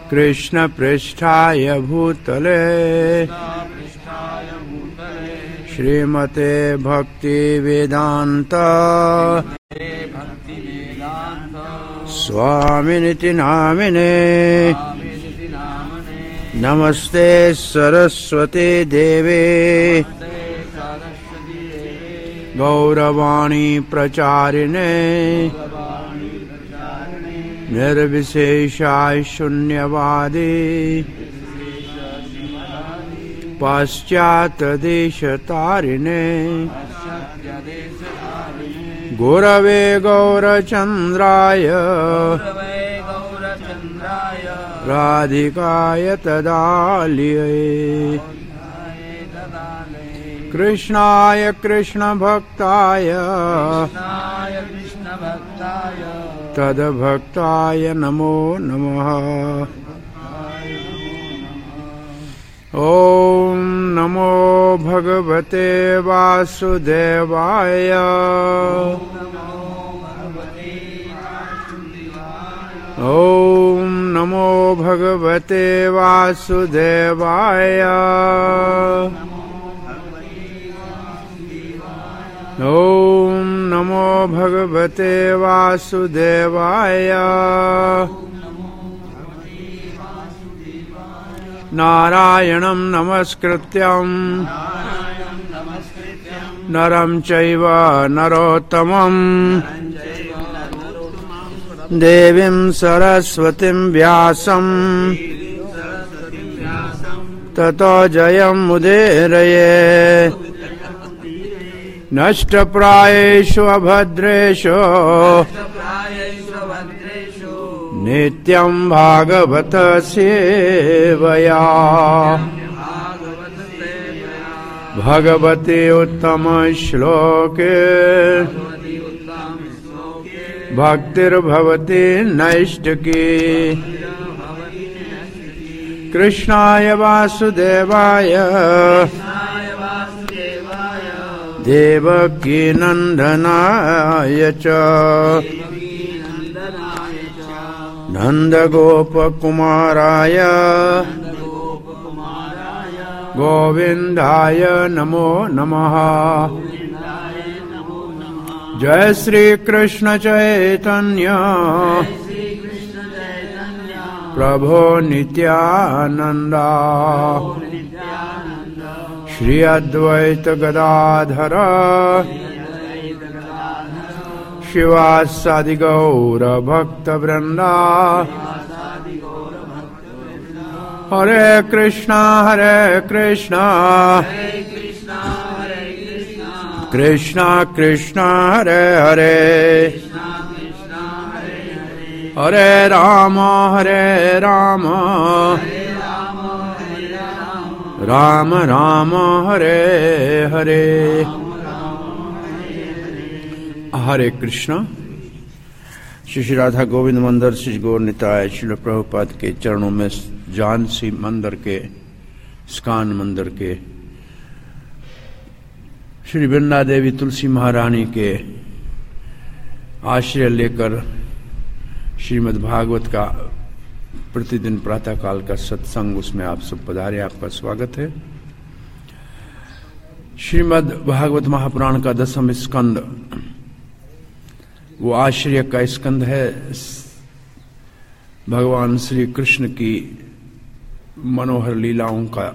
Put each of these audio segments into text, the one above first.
कृष्ण पृष्ठाय भूतले श्रीमते भक्ति वेदांत स्वामिनिति नामिने नमस्ते सरस्वती देवे गौरवाणी प्रचारिणे निर्विशेषाय शून्यवादी पाश्चात्यदेशतारिणे गुरवे गौरचन्द्राय राधिकाय तदालये कृष्णाय कृष्णभक्ताय तद्भक्ताय नमो नमः। ॐ नमो भगवते वासुदेवाय ॐ नमो भगवते वासुदेवाय ॐ नमो भगवते वासुदेवाय नारायणं नमस्कृत्यं नरं चैव नरोत्तमं देवीं सरस्वतीं व्यासं ततो जयमुदीरये नष्टप्रायेषु अभद्रेषु नित्यं भागवत सेवया भगवते उत्तम श्लोके भक्तिर्भवति नैष्टिकी कृष्णाय वासुदेवाय देवकी नंदनाय च नंदगोपकुमाराय गोविंदाय नमो नमः। जय श्री कृष्ण चैतन्य प्रभो नित्यानंदा श्री अद्वैत गदाधर शिवासादि गौर भक्त वृंदा हरे कृष्णा कृष्णा कृष्णा हरे हरे हरे राम राम राम हरे हरे। हरे कृष्णा। श्री राधा गोविंद मंदिर श्री गौर निताय श्रील प्रभुपाद के चरणों में झांसी मंदिर के स्कान मंदिर के श्री वृंदा देवी तुलसी महारानी के आश्रय लेकर श्रीमद् भागवत का प्रतिदिन प्रातः काल का सत्संग उसमें आप सब पधारे, आपका स्वागत है। श्रीमद् भागवत महापुराण का 10वां स्कंद वो आश्रय का स्कंद है। भगवान श्री कृष्ण की मनोहर लीलाओं का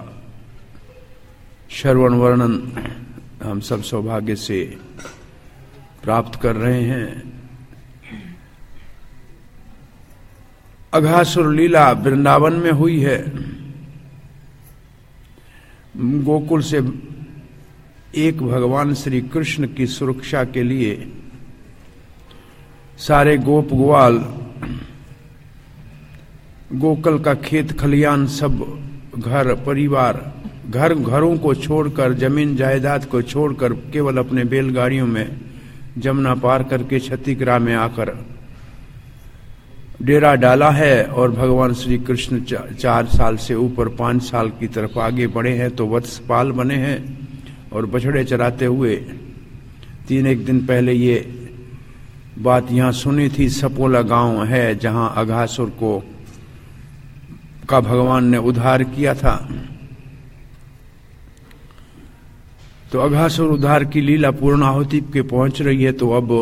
श्रवण वर्णन हम सब सौभाग्य से प्राप्त कर रहे हैं। अघासुर लीला वृंदावन में हुई है। गोकुल से एक भगवान श्री कृष्ण की सुरक्षा के लिए सारे गोप ग्वाल गोकुल का खेत खलियान सब घर परिवार घरों को छोड़कर जमीन जायदाद को छोड़कर केवल अपने बैलगाड़ियों में जमुना पार करके छत्तीसगढ़ में आकर डेरा डाला है। और भगवान श्री कृष्ण 4 साल से ऊपर 5 साल की तरफ आगे बढ़े हैं तो वत्सपाल बने हैं और बछड़े चराते हुए 3 दिन पहले ये बात यहाँ सुनी थी। सपोला गांव है जहाँ अघासुर को का भगवान ने उद्धार किया था। तो अघासुर उद्धार की लीला पूर्णाहुति के पहुंच रही है। तो अब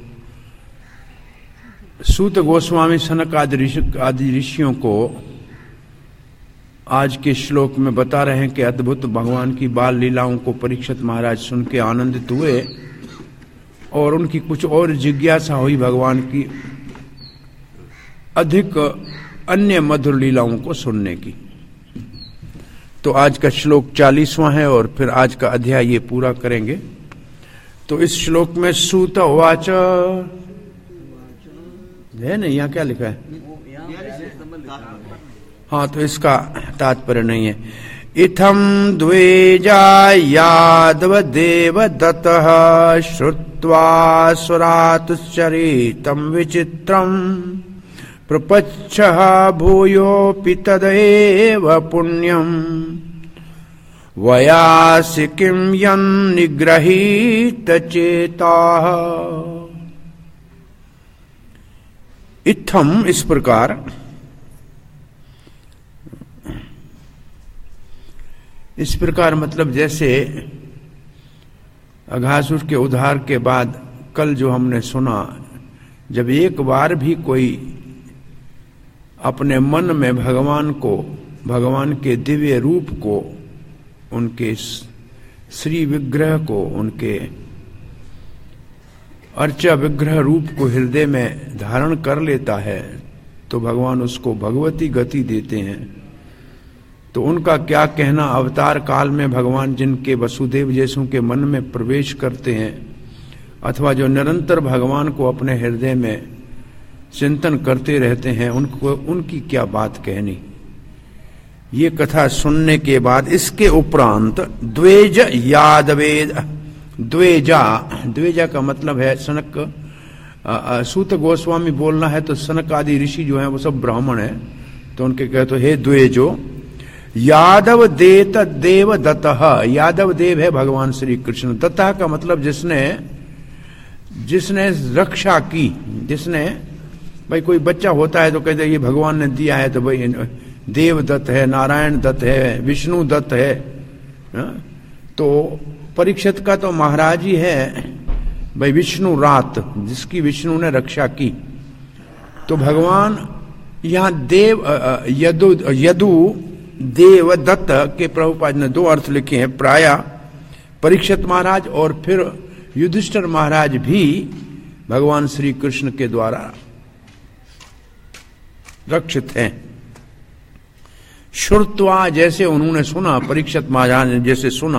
सूत गोस्वामी सनक आदि ऋषियों को आज के श्लोक में बता रहे हैं कि अद्भुत भगवान की बाल लीलाओं को परीक्षित महाराज सुन के आनंदित हुए और उनकी कुछ और जिज्ञासा हुई भगवान की अधिक अन्य मधुर लीलाओं को सुनने की। तो आज का श्लोक 40वां है और फिर आज का अध्याय ये पूरा करेंगे। तो इस श्लोक में सूत उवाच है ना, यहाँ क्या लिखा है? हाँ, तो इसका तात्पर्य नहीं है। इथम द्वेजा यादव देव दत्तः श्रुत्वा सुरातुश्चरितं विचित्रम् प्रपच्छः भूयोऽपि तदेव पुण्यम् वयासि किं यन्निग्रहीत चेताः। इत्थम इस प्रकार, इस प्रकार मतलब जैसे अघासुर के उद्धार के बाद कल जो हमने सुना, जब एक बार भी कोई अपने मन में भगवान को, भगवान के दिव्य रूप को, उनके श्री विग्रह को, उनके अर्चा विग्रह रूप को हृदय में धारण कर लेता है तो भगवान उसको भगवती गति देते हैं। तो उनका क्या कहना, अवतार काल में भगवान जिनके वसुदेव जैसों के मन में प्रवेश करते हैं अथवा जो निरंतर भगवान को अपने हृदय में चिंतन करते रहते हैं, उनको उनकी क्या बात कहनी। ये कथा सुनने के बाद इसके उपरांत द्वेज यादवेद, द्वेजा, द्वेजा का मतलब है सनक, सूत गोस्वामी बोलना है तो सनक आदि ऋषि जो हैं वो सब ब्राह्मण हैं, तो उनके कहते हे द्वेजो यादव देत देव दत्तः। यादव देव है भगवान श्री कृष्ण। दत्तः का मतलब जिसने रक्षा की, जिसने, भाई कोई बच्चा होता है तो कहते ये भगवान ने दिया है, तो भाई देव दत्त है, नारायण दत्त है, विष्णु दत्त है। तो परीक्षित का तो महाराज ही है भाई विष्णु रात, जिसकी विष्णु ने रक्षा की। तो भगवान यहां देव यदु देव दत्त के प्रभुपाद ने दो अर्थ लिखे हैं, प्राय परीक्षित महाराज और फिर युधिष्ठिर महाराज भी भगवान श्री कृष्ण के द्वारा रक्षित हैं। श्रुत्वा, जैसे उन्होंने सुना, परीक्षित महाराज ने जैसे सुना,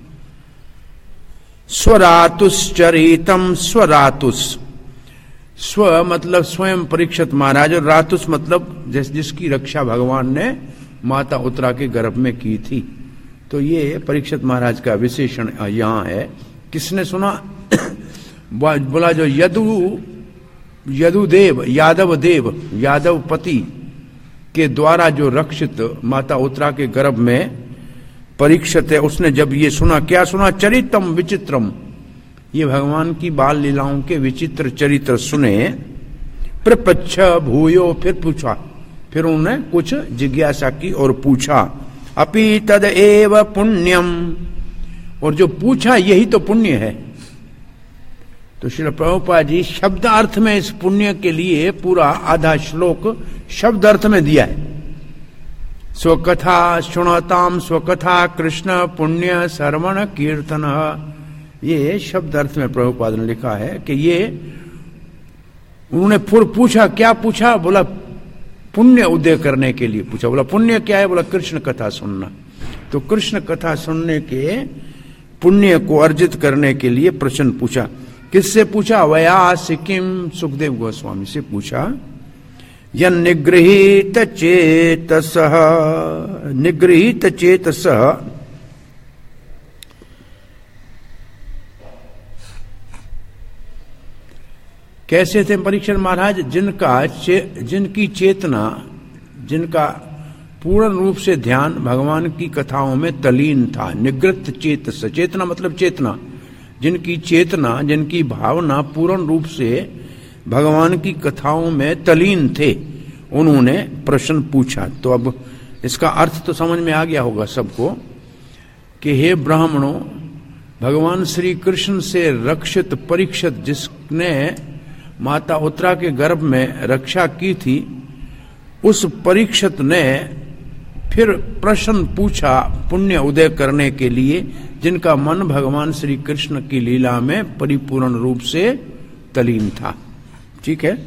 स्वरातुश्चरितम, स्वरातुस, स्व मतलब स्वयं परीक्षित महाराज, और रातुस मतलब जिसकी रक्षा भगवान ने माता उत्तरा के गर्भ में की थी। तो ये परीक्षित महाराज का विशेषण यहां है। किसने सुना? बोला जो यदुदेव, यादव देव, यादव पति के द्वारा जो रक्षित माता उत्तरा के गर्भ में परीक्षित है, उसने जब ये सुना, क्या सुना? चरितम विचित्रम, ये भगवान की बाल लीलाओं के विचित्र चरित्र सुने। प्रपच्छ भूयो, फिर पूछा, फिर उन्होंने कुछ जिज्ञासा की और पूछा, अपि तद एव पुण्यम, और जो पूछा यही तो पुण्य है। तो श्रील प्रभुपाद जी शब्द अर्थ में इस पुण्य के लिए पूरा आधा श्लोक शब्द अर्थ में दिया है। स्वकथा शुणताम स्वकथा कृष्ण पुण्य श्रवण कीर्तन, ये शब्द अर्थ में प्रभुपाद ने लिखा है कि ये उन्होंने फिर पूछा, क्या पूछा? बोला पुण्य उदय करने के लिए पूछा। बोला पुण्य क्या है? बोला कृष्ण कथा सुनना। तो कृष्ण कथा सुनने के पुण्य को अर्जित करने के लिए प्रश्न पूछा। किससे पूछा? वयासि किम, सुखदेव गोस्वामी से पूछा। यन्निगृहीत चेतसः, निगृहीत चेतसः, कैसे थे परीक्षित महाराज? जिनकी चेतना, जिनका पूर्ण रूप से ध्यान भगवान की कथाओं में तलीन था। निगृत चेतस, चेतना मतलब चेतना, जिनकी चेतना, जिनकी भावना पूर्ण रूप से भगवान की कथाओं में तलीन थे, उन्होंने प्रश्न पूछा। तो अब इसका अर्थ तो समझ में आ गया होगा सबको कि हे ब्राह्मणों, भगवान श्री कृष्ण से रक्षित परीक्षित जिसने माता उत्तरा के गर्भ में रक्षा की थी, उस परीक्षित ने फिर प्रश्न पूछा पुण्य उदय करने के लिए, जिनका मन भगवान श्री कृष्ण की लीला में परिपूर्ण रूप से तलीन था। ठीक है,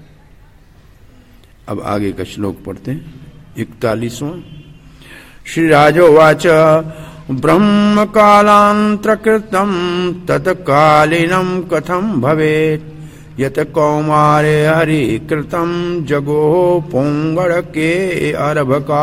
अब आगे का श्लोक पढ़ते हैं, 41वां। श्री राजोवाच ब्रह्म कालांतरकृतं तत्कालीनं कथं भवेत् यत कौमारे हरि कृतं जगो पोंगड़ के अर्भका।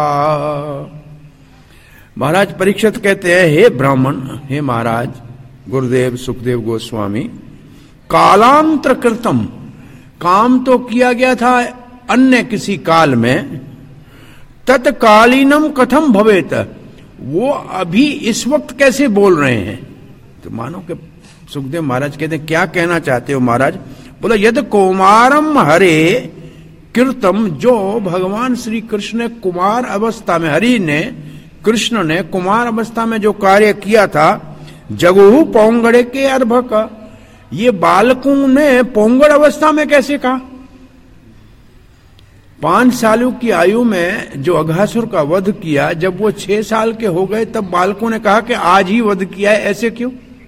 महाराज परीक्षित कहते हैं, हे ब्राह्मण, हे महाराज गुरुदेव सुखदेव गोस्वामी, कालांतर कृतम, काम तो किया गया था अन्य किसी काल में, तत्कालीनम कथम भवेत, वो अभी इस वक्त कैसे बोल रहे हैं। तो मानो कि सुखदेव महाराज कहते हैं, क्या कहना चाहते हो महाराज। बोला, यद कौमारम हरे कृतम, जो भगवान श्री कृष्ण ने कुमार अवस्था में, हरि ने, कृष्ण ने कुमार अवस्था में जो कार्य किया था, जगहु पोंगड़े के अर्भक, ये बालकों ने पोंगड़ अवस्था में कैसे कहा। 5 सालों की आयु में जो अघासुर का वध किया, जब वो 6 साल के हो गए तब बालकों ने कहा कि आज ही वध किया है, ऐसे क्यों,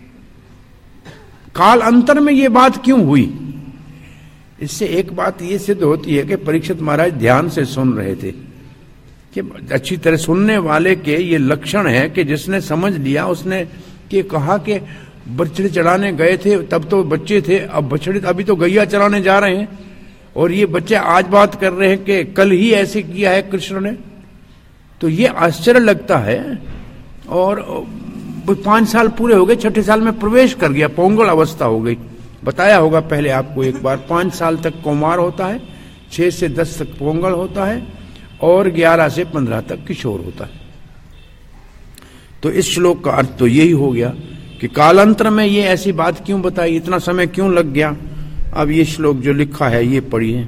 काल अंतर में ये बात क्यों हुई। इससे एक बात ये सिद्ध होती है कि परीक्षित महाराज ध्यान से सुन रहे थे, कि अच्छी तरह सुनने वाले के ये लक्षण है कि जिसने समझ लिया, उसने कि कहा कि बछड़े चढ़ाने गए थे तब तो बच्चे थे, अब बछड़े अभी तो गैया चराने जा रहे हैं, और ये बच्चे आज बात कर रहे हैं कि कल ही ऐसे किया है कृष्ण ने। तो ये आश्चर्य लगता है। और 5 साल पूरे हो गए, 6ठे साल में प्रवेश कर गया, पोंगल अवस्था हो गई। बताया होगा पहले आपको एक बार, 5 साल तक कौमार होता है, 6 से 10 तक पोंगल होता है, और 11 से 15 तक किशोर होता है। तो इस श्लोक का अर्थ तो यही हो गया कि कालांतर में ये ऐसी बात क्यों बताई, इतना समय क्यों लग गया। अब ये श्लोक जो लिखा है ये पढ़िए।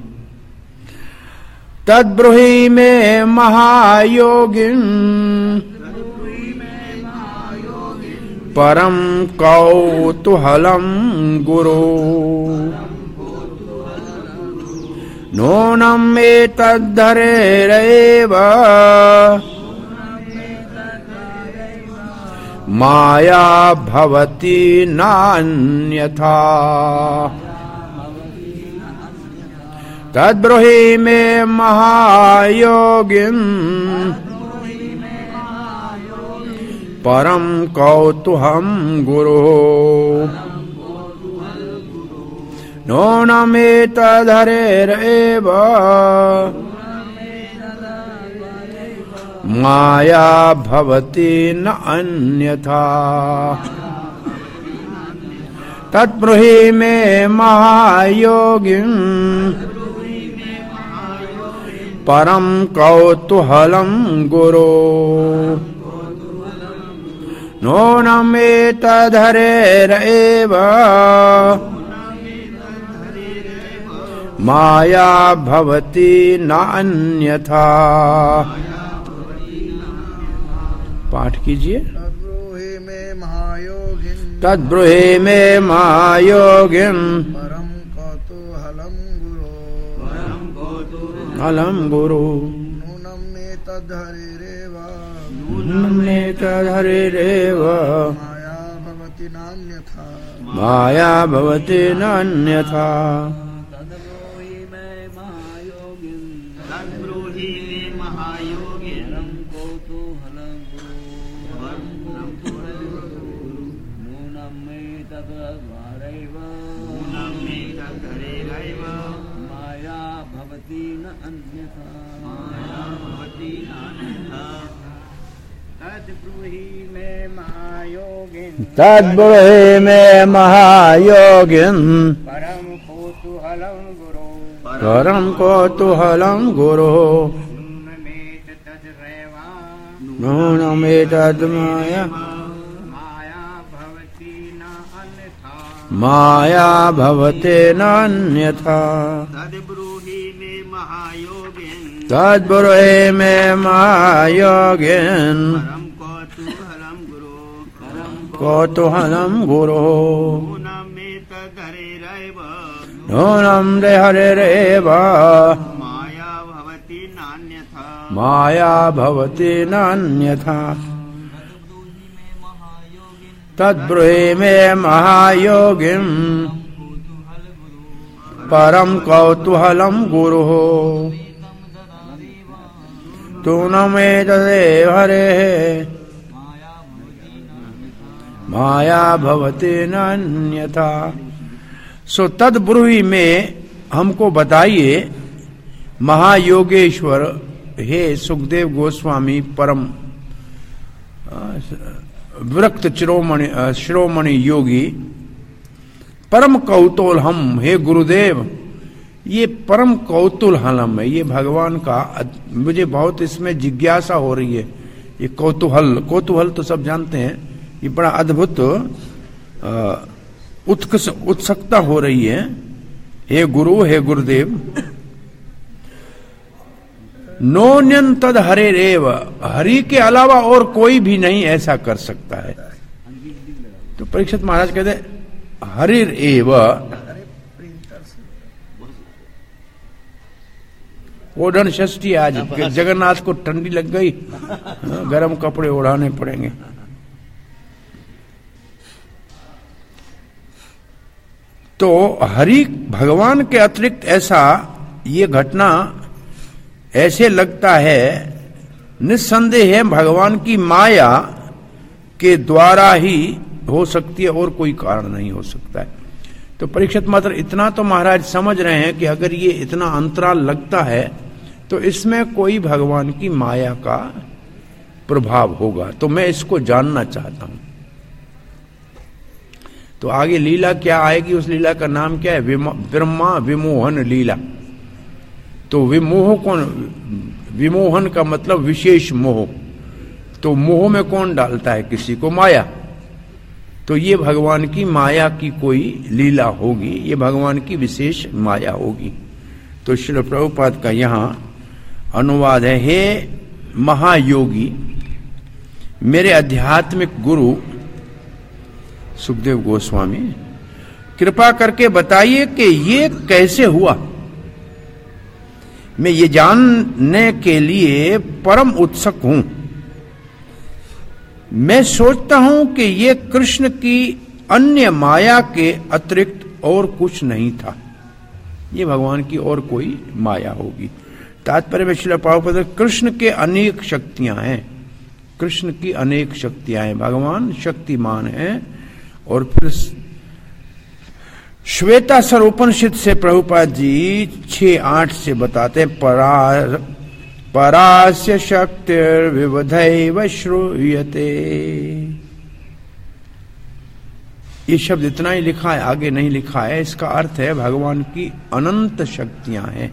तद्ब्रूहि में महायोगिन परम कौतूहलम गुरु नूनम एतद्धरेरेव माया भवति नान्यथा। तद्ब्रूहि मे महायोगिन परम कौतूहम गुरु नूनमेतद्धरेरेव माया भवति न अन्यथा। तद्ब्रूहि मे महायोगिन परम कौतूहलम गुरु नूनमेतद्धरेरेव माया भवति न अन्यथा। पाठ कीजिए। तद्ब्रूहि मे महायोगिन अलम गुरु नूनमेतद्धरेरेव माया भवति नान्यथा। तद्ब्रूहि मे महायोगिन परम कौतूहलम गुरु नूनमेतद्धरेरेव माया भवति नान्यथा। तद्ब्रूहि मे महायोगिन महायोगिन् कौतूहलं गुरो नूनं दे हरेरेव माया भवति नान्यथा तद्ब्रूहि मे महायोगिं परम कौतूहलं गुरुः तूनमेतदेव हरेः माया भवति नान्यथा। सो तद्ब्रूहि में हमको बताइए महायोगेश्वर हे सुखदेव गोस्वामी परम विरक्त शिरोमणि योगी परम कौतूहलम हे गुरुदेव। ये परम कौतूहलम है, ये भगवान का मुझे बहुत इसमें जिज्ञासा हो रही है। ये कौतूहल तो सब जानते हैं, ये बड़ा अद्भुत उत्सुकता हो रही है। हे गुरु हे गुरुदेव नोन्यन तद हरे रेव, हरि के अलावा और कोई भी नहीं ऐसा कर सकता है। तो परीक्षित महाराज कहते हरिर एव, ओढ़न षष्ठी आज जगन्नाथ को ठंडी लग गई, गर्म कपड़े ओढ़ाने पड़ेंगे। तो हरि भगवान के अतिरिक्त ऐसा ये घटना ऐसे लगता है निस्संदेह है भगवान की माया के द्वारा ही हो सकती है और कोई कारण नहीं हो सकता है। तो परीक्षित मात्र इतना तो महाराज समझ रहे हैं कि अगर ये इतना अंतराल लगता है तो इसमें कोई भगवान की माया का प्रभाव होगा। तो मैं इसको जानना चाहता हूं। तो आगे लीला क्या आएगी, उस लीला का नाम क्या है, ब्रह्मा विमोहन लीला। तो विमोहन का मतलब विशेष मोह। तो मोह में कौन डालता है किसी को, माया। तो ये भगवान की माया की कोई लीला होगी, ये भगवान की विशेष माया होगी। तो श्रील प्रभुपाद का यहां अनुवाद है, हे महायोगी मेरे आध्यात्मिक गुरु सुखदेव गोस्वामी कृपा करके बताइए कि ये कैसे हुआ। मैं ये जानने के लिए परम उत्सुक हूं। मैं सोचता हूं कि ये कृष्ण की अन्य माया के अतिरिक्त और कुछ नहीं था, ये भगवान की और कोई माया होगी। तात्पर्य में श्रील प्रभुपाद कृष्ण के अनेक शक्तियां हैं, कृष्ण की अनेक शक्तियां हैं, भगवान शक्तिमान हैं। और फिर श्वेता स्वरूपनिषद से प्रभुपाद जी 6:8 से बताते हैं, परास्य शक्तिर्विविधैव श्रूयते। ये शब्द इतना ही लिखा है, आगे नहीं लिखा है। इसका अर्थ है भगवान की अनंत शक्तियां हैं।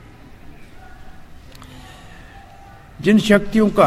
जिन शक्तियों का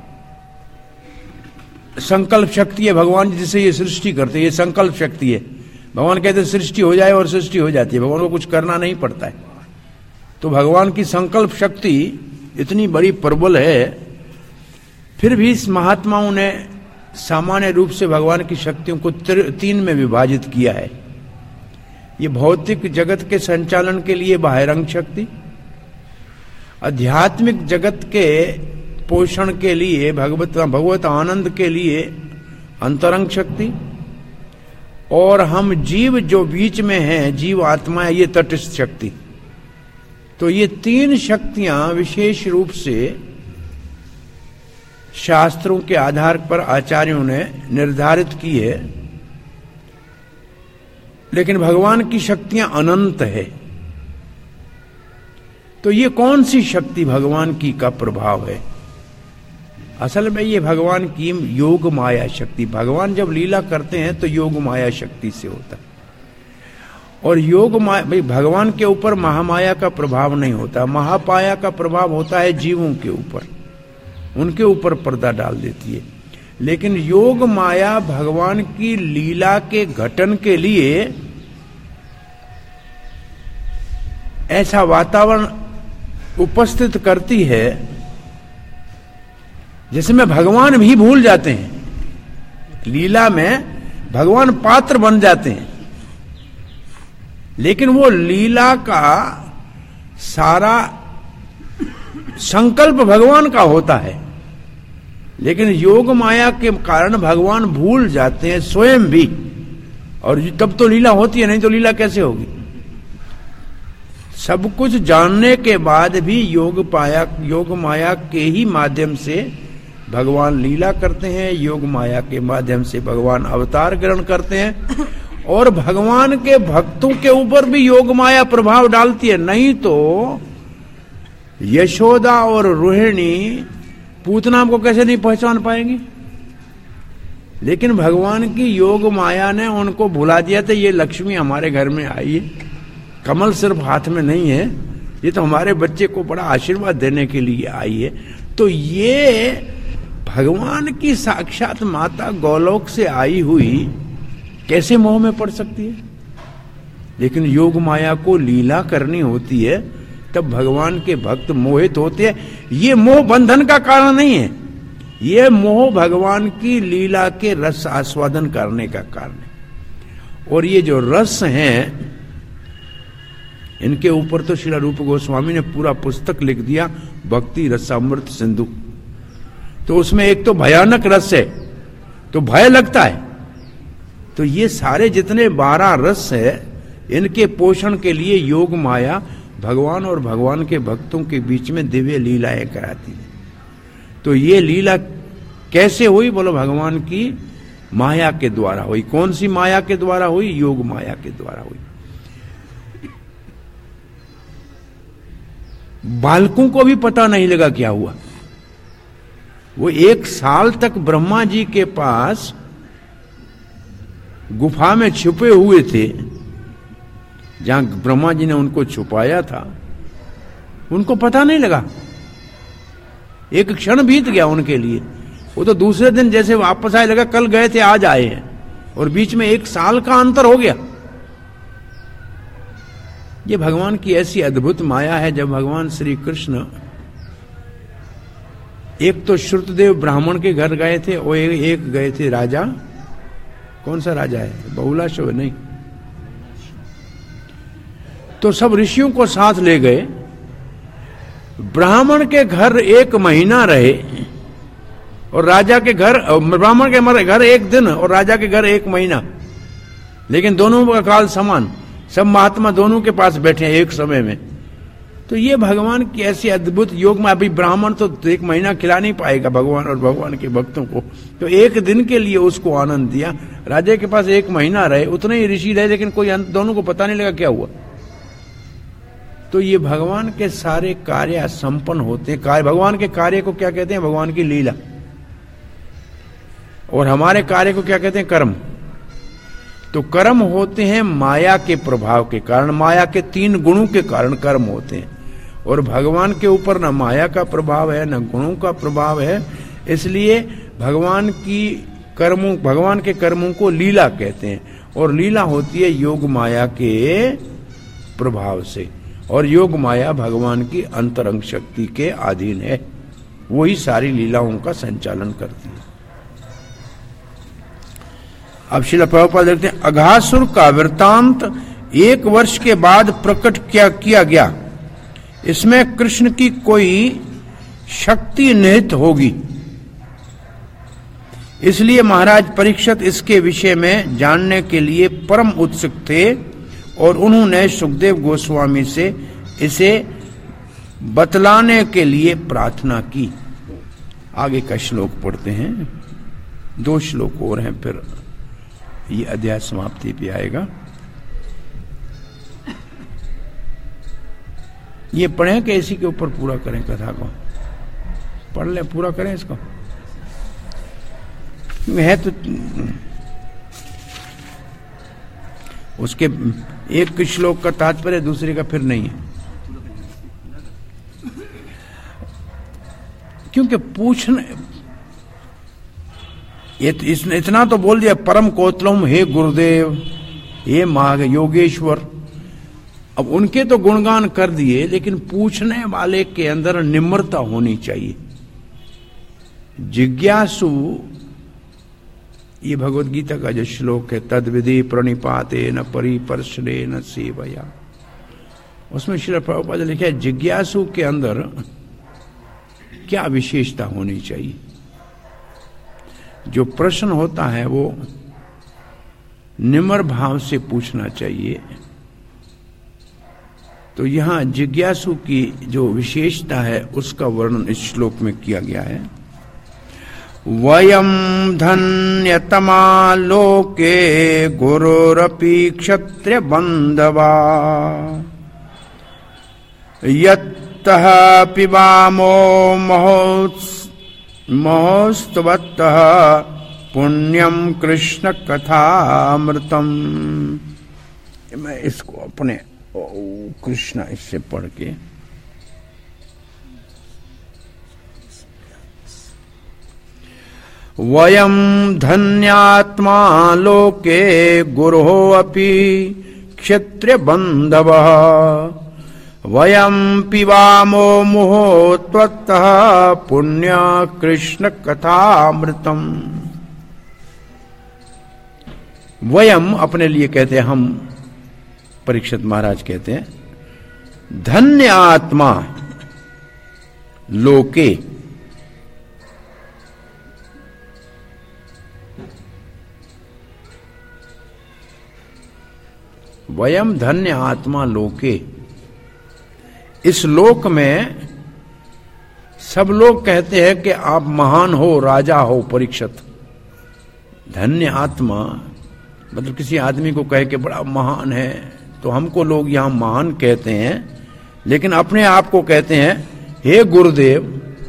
संकल्प शक्ति है, भगवान जिसे ये सृष्टि करते हैं, ये संकल्प शक्ति है। भगवान कहते हैं सृष्टि हो जाए और सृष्टि हो जाती है, भगवान को कुछ करना नहीं पड़ता है। तो भगवान की संकल्प शक्ति इतनी बड़ी प्रबल है, फिर भी इस महात्माओं ने सामान्य रूप से भगवान की शक्तियों को 3 में विभाजित किया है। ये भौतिक जगत के संचालन के लिए बाह्यरंग शक्ति, आध्यात्मिक जगत के पोषण के लिए भगवत आनंद के लिए अंतरंग शक्ति, और हम जीव जो बीच में हैं, जीव आत्मा है, ये तटस्थ शक्ति। तो ये 3 शक्तियां विशेष रूप से शास्त्रों के आधार पर आचार्यों ने निर्धारित की है। लेकिन भगवान की शक्तियां अनंत है। तो ये कौन सी शक्ति भगवान की का प्रभाव है? असल में ये भगवान की योग माया शक्ति। भगवान जब लीला करते हैं तो योग माया शक्ति से होता है। और योग माया, भाई भगवान के ऊपर महामाया का प्रभाव नहीं होता, महापाया का प्रभाव होता है जीवों के ऊपर, उनके ऊपर पर्दा डाल देती है। लेकिन योग माया भगवान की लीला के घटन के लिए ऐसा वातावरण उपस्थित करती है जिसमें भगवान भी भूल जाते हैं। लीला में भगवान पात्र बन जाते हैं, लेकिन वो लीला का सारा संकल्प भगवान का होता है। लेकिन योग माया के कारण भगवान भूल जाते हैं स्वयं भी, और तब तो लीला होती है, नहीं तो लीला कैसे होगी। सब कुछ जानने के बाद भी योग माया के ही माध्यम से भगवान लीला करते हैं, योग माया के माध्यम से भगवान अवतार ग्रहण करते हैं, और भगवान के भक्तों के ऊपर भी योग माया प्रभाव डालती है। नहीं तो यशोदा और रोहिणी पूतना को कैसे नहीं पहचान पाएंगी। लेकिन भगवान की योग माया ने उनको भुला दिया था, ये लक्ष्मी हमारे घर में आई है, कमल सिर्फ हाथ में नहीं है, ये तो हमारे बच्चे को बड़ा आशीर्वाद देने के लिए आई है। तो ये भगवान की साक्षात माता गोलोक से आई हुई कैसे मोह में पड़ सकती है। लेकिन योग माया को लीला करनी होती है, तब भगवान के भक्त मोहित होते हैं। ये मोह बंधन का कारण नहीं है, ये मोह भगवान की लीला के रस आस्वादन करने का कारण है। और ये जो रस हैं, इनके ऊपर तो श्री रूप गोस्वामी ने पूरा पुस्तक लिख दिया, भक्ति रसामृत सिंधु। तो उसमें एक तो भयानक रस है, तो भय लगता है। तो ये सारे जितने 12 रस है, इनके पोषण के लिए योग माया भगवान और भगवान के भक्तों के बीच में दिव्य लीलाएं कराती है। तो ये लीला कैसे हुई बोलो, भगवान की माया के द्वारा हुई। कौन सी माया के द्वारा हुई? योग माया के द्वारा हुई। बालकों को भी पता नहीं लगा क्या हुआ। वो 1 साल तक ब्रह्मा जी के पास गुफा में छुपे हुए थे, जहां ब्रह्मा जी ने उनको छुपाया था, उनको पता नहीं लगा। एक क्षण बीत गया उनके लिए। वो तो दूसरे दिन जैसे वापस आए, लगा कल गए थे आज आए हैं, और बीच में 1 साल का अंतर हो गया। ये भगवान की ऐसी अद्भुत माया है। जब भगवान श्री कृष्ण एक तो श्रुतदेव ब्राह्मण के घर गए थे, और एक गए थे राजा, कौन सा राजा है, बहुलाशव नहीं, तो सब ऋषियों को साथ ले गए। ब्राह्मण के घर 1 महीना रहे, और राजा के घर, ब्राह्मण के घर 1 दिन और राजा के घर 1 महीना, लेकिन दोनों का काल समान। सब महात्मा दोनों के पास बैठे हैं एक समय में। तो ये भगवान की ऐसी अद्भुत योग में, अभी ब्राह्मण तो 1 महीना खिला नहीं पाएगा भगवान और भगवान के भक्तों को, तो 1 दिन के लिए उसको आनंद दिया। राजा के पास 1 महीना रहे, उतने ही ऋषि रहे, लेकिन कोई दोनों को पता नहीं लगा क्या हुआ। तो ये भगवान के सारे कार्य संपन्न होते हैं। भगवान के कार्य को क्या कहते हैं? भगवान की लीला। और हमारे कार्य को क्या कहते हैं? कर्म। तो कर्म होते हैं माया के प्रभाव के कारण, माया के 3 गुणों के कारण कर्म होते हैं। और भगवान के ऊपर न माया का प्रभाव है, न गुणों का प्रभाव है, इसलिए भगवान के कर्मों को लीला कहते हैं। और लीला होती है योग माया के प्रभाव से, और योग माया भगवान की अंतरंग शक्ति के अधीन है, वही सारी लीलाओं का संचालन करती है। अब श्रील प्रभुपाद लिखते हैं, अघासुर का वृत्तांत 1 वर्ष के बाद प्रकट किया गया। इसमें कृष्ण की कोई शक्ति निहित होगी, इसलिए महाराज परीक्षित इसके विषय में जानने के लिए परम उत्सुक थे, और उन्होंने सुखदेव गोस्वामी से इसे बतलाने के लिए प्रार्थना की। आगे का श्लोक पढ़ते हैं, 2 श्लोक और हैं, फिर ये अध्याय समाप्ति पे आएगा। ये पढ़ें कि इसी के ऊपर पूरा करें कथा को? पढ़ लें, पूरा करें इसको, है तो उसके एक श्लोक का तात्पर्य दूसरे का फिर नहीं है, क्योंकि पूछने इतना तो बोल दिया, परम कोतलम, हे गुरुदेव, हे माग योगेश्वर। अब उनके तो गुणगान कर दिए, लेकिन पूछने वाले के अंदर निम्रता होनी चाहिए। जिज्ञासु, ये भगवद गीता का जो श्लोक है, तद विधि प्रणिपाते न परिपर्शने न सेवया, उसमें श्रील प्रभुपाद ने लिखा है जिज्ञासु के अंदर क्या विशेषता होनी चाहिए। जो प्रश्न होता है वो निम्र भाव से पूछना चाहिए। तो यहां जिज्ञासु की जो विशेषता है उसका वर्णन इस श्लोक में किया गया है। वयम धन्यतमा लोके गुरुरपि क्षत्रिय बंधवा यत्तः पिबामो महोस्तवत्तः पुण्यम कृष्ण कथामृतम। मैं इसको अपने कृष्ण इससे पढ़ के, वयम धन्यात्मा लोके गुरो अपि क्षत्रिय बंधवः वयम पिबामो मुहो त्वत्तः पुण्य कृष्ण कथामृतम। वयम अपने लिए कहते हैं हम, परीक्षित महाराज कहते हैं, धन्य आत्मा लोके, वयम धन्य आत्मा लोके। इस लोक में सब लोग कहते हैं कि आप महान हो, राजा हो परीक्षित। धन्य आत्मा मतलब किसी आदमी को कहे कि बड़ा महान है, तो हमको लोग यहां महान कहते हैं, लेकिन अपने आप को कहते हैं हे गुरुदेव,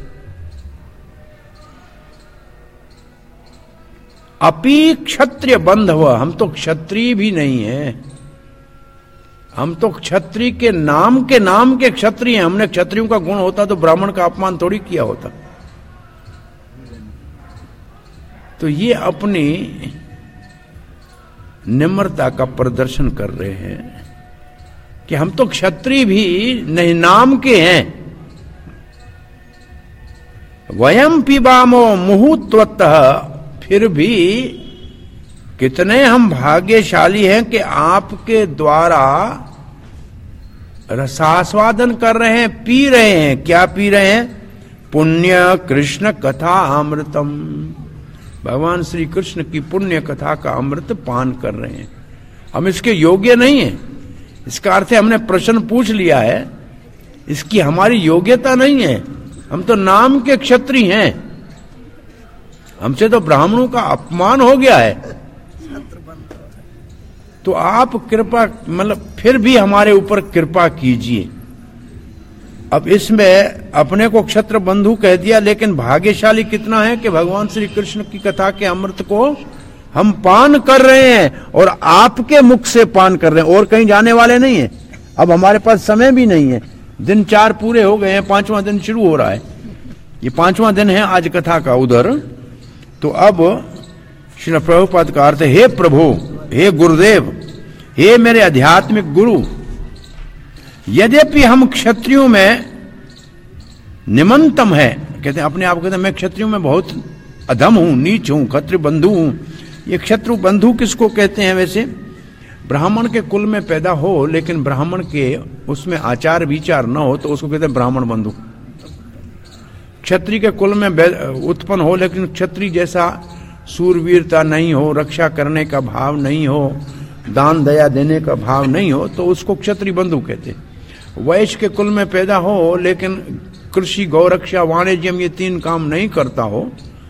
अपि क्षत्रिय बंधव, हम तो क्षत्रिय भी नहीं है, हम तो क्षत्रिय के नाम के क्षत्रिय हैं। हमने क्षत्रियों का गुण होता तो ब्राह्मण का अपमान थोड़ी किया होता। तो ये अपनी निम्रता का प्रदर्शन कर रहे हैं कि हम तो क्षत्रिय भी नहीं, नाम के हैं। वयम पिबामो मुहुत्वतः, फिर भी कितने हम भाग्यशाली हैं कि आपके द्वारा रसास्वादन कर रहे हैं, पी रहे हैं। क्या पी रहे हैं? पुण्य कृष्ण कथा अमृतम, भगवान श्री कृष्ण की पुण्य कथा का अमृत पान कर रहे हैं। हम इसके योग्य नहीं हैं, इसका अर्थ है हमने प्रश्न पूछ लिया है, इसकी हमारी योग्यता नहीं है। हम तो नाम के क्षत्रिय हैं, हमसे तो ब्राह्मणों का अपमान हो गया है। तो आप कृपा, मतलब फिर भी हमारे ऊपर कृपा कीजिए। अब इसमें अपने को क्षत्र बंधु कह दिया, लेकिन भाग्यशाली कितना है कि भगवान श्री कृष्ण की कथा के अमृत को हम पान कर रहे हैं और आपके मुख से पान कर रहे हैं, और कहीं जाने वाले नहीं है। अब हमारे पास समय भी नहीं है, दिन 4 पूरे हो गए हैं, 5वां दिन शुरू हो रहा है। ये 5वां दिन है आज कथा का उधर। तो अब श्री प्रभुपाद का अर्थ, हे प्रभु, हे गुरुदेव, हे मेरे आध्यात्मिक गुरु, यद्यपि हम क्षत्रियों में निमंतम है, कहते हैं अपने आप कहते हैं मैं क्षत्रियों में बहुत अधम हूं, नीच हूं, क्षत्रिय बंधु हूं। ये क्षत्रु बंधु किसको कहते हैं? वैसे ब्राह्मण के कुल में पैदा हो लेकिन ब्राह्मण के उसमें आचार विचार न हो तो उसको कहते हैं ब्राह्मण बंधु। क्षत्रिय के कुल में उत्पन्न हो लेकिन क्षत्रिय जैसा सूरवीरता नहीं हो, रक्षा करने का भाव नहीं हो, दान दया देने का भाव नहीं हो, तो उसको क्षत्रिय बंधु कहते हैं। वैश्य के कुल में पैदा हो लेकिन कृषि, गौरक्षा, वाणिज्यम ये 3 काम नहीं करता हो।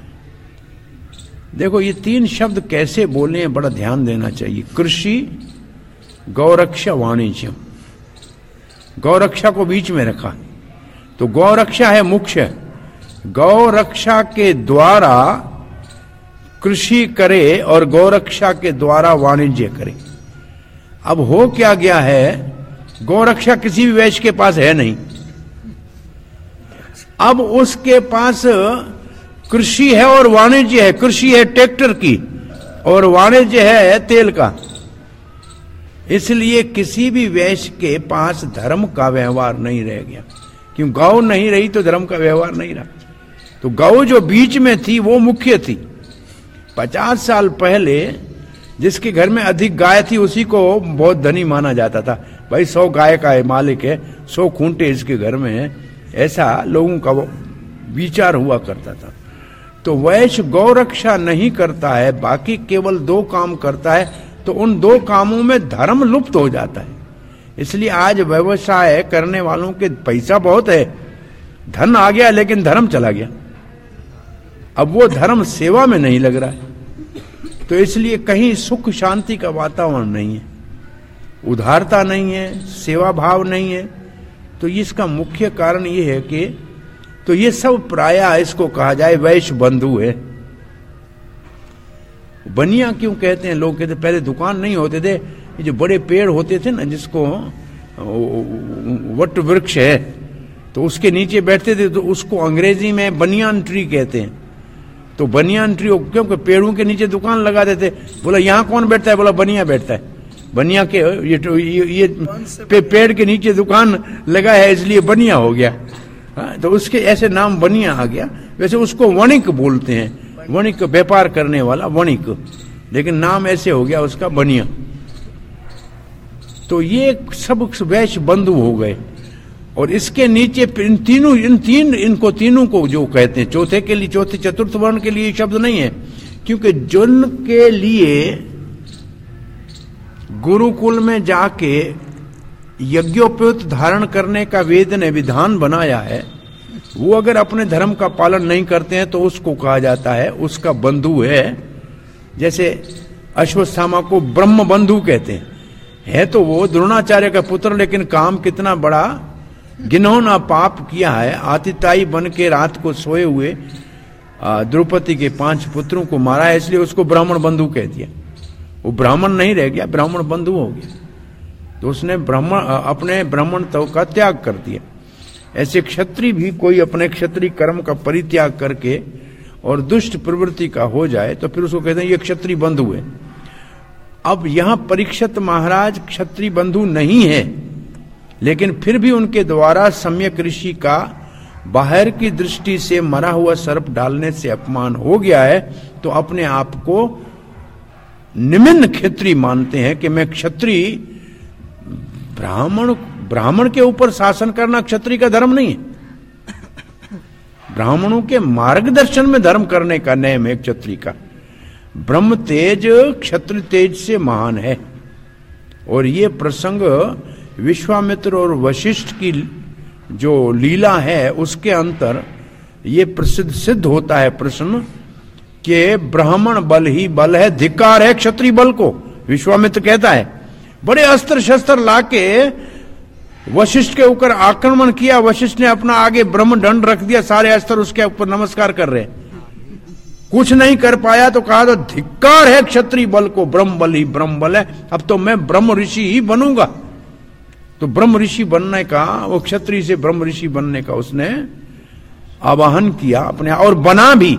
देखो ये 3 शब्द कैसे बोले हैं, बड़ा ध्यान देना चाहिए। कृषि, गौरक्षा, वाणिज्यम। गौरक्षा को बीच में रखा, तो गौरक्षा है मुख्य। गौरक्षा के द्वारा कृषि करे और गौरक्षा के द्वारा वाणिज्य करे। अब हो क्या गया है, गौरक्षा किसी भी वैश्य के पास है नहीं। अब उसके पास कृषि है और वाणिज्य है। कृषि है ट्रैक्टर की और वाणिज्य है तेल का। इसलिए किसी भी वैश्य के पास धर्म का व्यवहार नहीं रह गया, क्यों? गौ नहीं रही तो धर्म का व्यवहार नहीं रहा। तो गौ जो बीच में थी वो मुख्य थी। 50 साल पहले जिसके घर में अधिक गाय थी उसी को बहुत धनी माना जाता था। भाई 100 गाय का मालिक है, 100 खूंटे इसके घर में है, ऐसा लोगों का विचार हुआ करता था। तो वैश्य गौ रक्षा नहीं करता है, बाकी केवल 2 काम करता है, तो उन 2 कामों में धर्म लुप्त हो जाता है। इसलिए आज व्यवसाय करने वालों के पैसा बहुत है, धन आ गया लेकिन धर्म चला गया। अब वो धर्म सेवा में नहीं लग रहा है, तो इसलिए कहीं सुख शांति का वातावरण नहीं है, उदारता नहीं है, सेवा भाव नहीं है। तो इसका मुख्य कारण ये है कि तो ये सब प्रायः इसको कहा जाए वैश्य बंधु है। बनिया क्यों कहते हैं? लोग कहते पहले दुकान नहीं होते थे, ये जो बड़े पेड़ होते थे ना, जिसको वट वृक्ष है, तो उसके नीचे बैठते थे, तो उसको अंग्रेजी में बनियान ट्री कहते हैं। तो बनियान ट्री क्योंकि पेड़ों के नीचे दुकान लगा देते। बोला यहाँ कौन बैठता है? बोला बनिया बैठता है। बनिया के ये पेड़ के नीचे दुकान लगा है इसलिए बनिया हो गया। तो उसके ऐसे नाम बनिया आ गया। वैसे उसको वणिक बोलते हैं, वणिक व्यापार करने वाला वणिक, लेकिन नाम ऐसे हो गया उसका बनिया। तो ये सब वैश्य बंधु हो गए। और इसके नीचे इनको तीनों को जो कहते हैं, चौथे के लिए, चौथे चतुर्थ वर्ण के लिए शब्द नहीं है, क्योंकि जिनके लिए गुरुकुल में जाके यज्ञोपवीत धारण करने का वेद ने विधान बनाया है, वो अगर अपने धर्म का पालन नहीं करते हैं तो उसको कहा जाता है उसका बंधु है। जैसे अश्वत्थामा को ब्रह्म बंधु कहते हैं, है तो वो द्रोणाचार्य का पुत्र, लेकिन काम कितना बड़ा घिनौना पाप किया है। आतिताई बन के रात को सोए हुए द्रौपदी के 5 पुत्रों को मारा है, इसलिए उसको ब्राह्मण बंधु कह दिया। वो ब्राह्मण नहीं रह गया, ब्राह्मण बंधु हो गया। तो उसने अपने ब्राह्मणत्व का त्याग कर दिया। ऐसे क्षत्रिय भी कोई अपने क्षत्रिय कर्म का परित्याग करके और दुष्ट प्रवृत्ति का हो जाए तो फिर उसको कहते हैं ये क्षत्रिय बंधु है। अब यहां परीक्षित महाराज क्षत्रिय बंधु नहीं है, लेकिन फिर भी उनके द्वारा सम्यक ऋषि का बाहर की दृष्टि से मरा हुआ सर्प डालने से अपमान हो गया है, तो अपने आप को निम्न क्षत्रिय मानते हैं कि मैं क्षत्रिय। ब्राह्मण के ऊपर शासन करना क्षत्रिय का धर्म नहीं है। ब्राह्मणों के मार्गदर्शन में धर्म करने का नियम है क्षत्रिय का। ब्रह्म तेज क्षत्रिय तेज से महान है। और ये प्रसंग विश्वामित्र और वशिष्ठ की जो लीला है उसके अंतर ये प्रसिद्ध सिद्ध होता है प्रश्न कि ब्राह्मण बल ही बल है, धिक्कार है क्षत्रिय बल को। विश्वामित्र कहता है बड़े अस्त्र शस्त्र लाके वशिष्ठ के ऊपर आक्रमण किया, वशिष्ठ ने अपना आगे ब्रह्म दंड रख दिया, सारे अस्त्र उसके ऊपर नमस्कार कर रहे, कुछ नहीं कर पाया। तो कहा तो धिक्कार है क्षत्रिय बल को, ब्रह्म बल ही ब्रह्म बल है, अब तो मैं ब्रह्म ऋषि ही बनूंगा। तो ब्रह्म ऋषि बनने का, वो क्षत्रिय से ब्रह्म ऋषि बनने का उसने आवाहन किया अपने, और बना भी।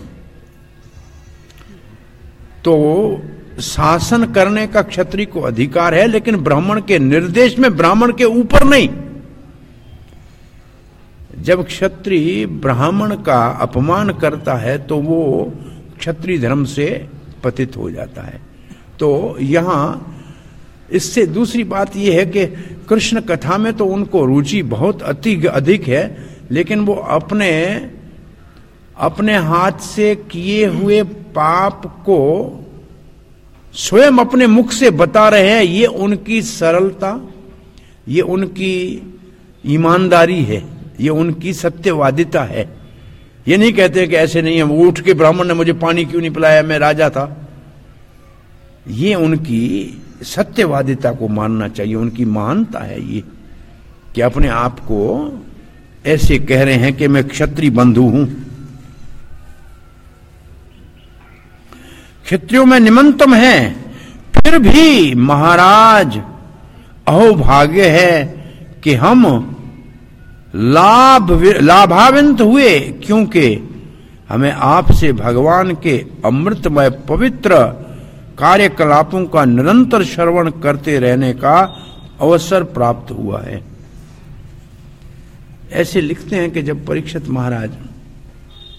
तो शासन करने का क्षत्रिय को अधिकार है, लेकिन ब्राह्मण के निर्देश में, ब्राह्मण के ऊपर नहीं। जब क्षत्रिय ब्राह्मण का अपमान करता है तो वो क्षत्रिय धर्म से पतित हो जाता है। तो यहां इससे दूसरी बात यह है कि कृष्ण कथा में तो उनको रुचि बहुत अधिक है, लेकिन वो अपने हाथ से किए हुए पाप को स्वयं अपने मुख से बता रहे हैं। ये उनकी सरलता, ये उनकी ईमानदारी है, ये उनकी सत्यवादिता है। ये नहीं कहते कि ऐसे नहीं है, वो उठ के ब्राह्मण ने मुझे पानी क्यों नहीं पिलाया, मैं राजा था। ये उनकी सत्यवादिता को मानना चाहिए, उनकी महानता है ये कि अपने आप को ऐसे कह रहे हैं कि मैं क्षत्रिय बंधु हूं। क्षत्रियों में निमंतम है, फिर भी महाराज अहोभाग्य है कि हम लाभान्वित हुए, क्योंकि हमें आपसे भगवान के अमृतमय पवित्र कार्यकलापों का निरंतर श्रवण करते रहने का अवसर प्राप्त हुआ है। ऐसे लिखते हैं कि जब परीक्षित महाराज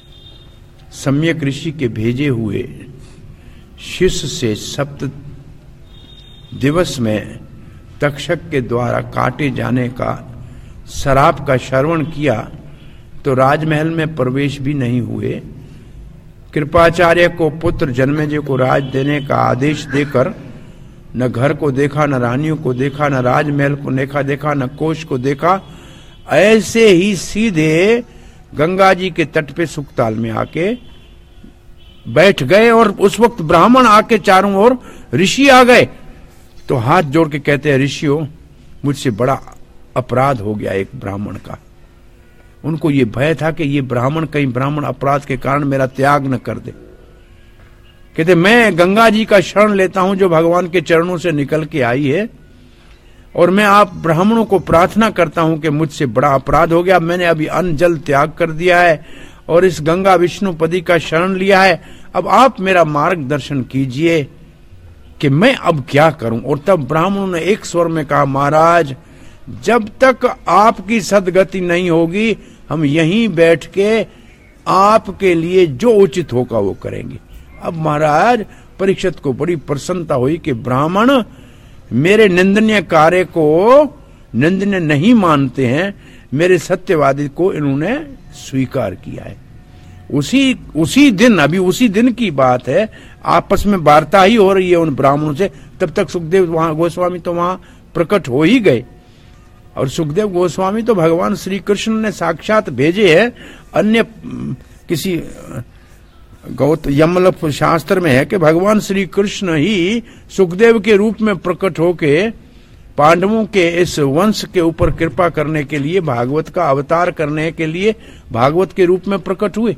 सम्यक ऋषि के भेजे हुए शिष्य से 7 दिवस में तक्षक के द्वारा काटे जाने का श्राप का श्रवण किया तो राजमहल में प्रवेश भी नहीं हुए। कृपाचार्य को पुत्र जन्मेजय को राज देने का आदेश देकर न घर को देखा, न रानियों को देखा, न राजमहल को देखा, न कोष को देखा, ऐसे ही सीधे गंगा जी के तट पे सुखताल में आके बैठ गए। और उस वक्त ब्राह्मण आके चारों ओर ऋषि आ गए तो हाथ जोड़ के कहते हैं, ऋषियों मुझसे बड़ा अपराध हो गया एक ब्राह्मण का। उनको ये भय था कि ये ब्राह्मण कहीं ब्राह्मण अपराध के कारण मेरा त्याग न कर दे। कहते मैं गंगा जी का शरण लेता हूं जो भगवान के चरणों से निकल के आई है, और मैं आप ब्राह्मणों को प्रार्थना करता हूं कि मुझसे बड़ा अपराध हो गया। मैंने अभी अन्न जल त्याग कर दिया है और इस गंगा विष्णुपदी का शरण लिया है। अब आप मेरा मार्गदर्शन कीजिए कि मैं अब क्या करूं। और तब ब्राह्मणों ने एक स्वर में कहा, महाराज जब तक आपकी सदगति नहीं होगी हम यहीं बैठ के आपके लिए जो उचित होगा वो करेंगे। अब महाराज परीक्षित को बड़ी प्रसन्नता हुई कि ब्राह्मण मेरे निंदनीय कार्य को निंदनीय नहीं मानते हैं, मेरे सत्यवादी को इन्होंने स्वीकार किया है। उसी दिन, अभी उसी दिन की बात है, आपस में वार्ता ही हो रही है उन ब्राह्मणों से। तब तक सुखदेव गोस्वामी तो वहां प्रकट हो ही गए। और सुखदेव गोस्वामी तो भगवान श्री कृष्ण ने साक्षात भेजे हैं। अन्य किसी यमल शास्त्र में है कि भगवान श्री कृष्ण ही सुखदेव के रूप में प्रकट होके पांडवों के इस वंश के ऊपर कृपा करने के लिए, भागवत का अवतार करने के लिए भागवत के रूप में प्रकट हुए।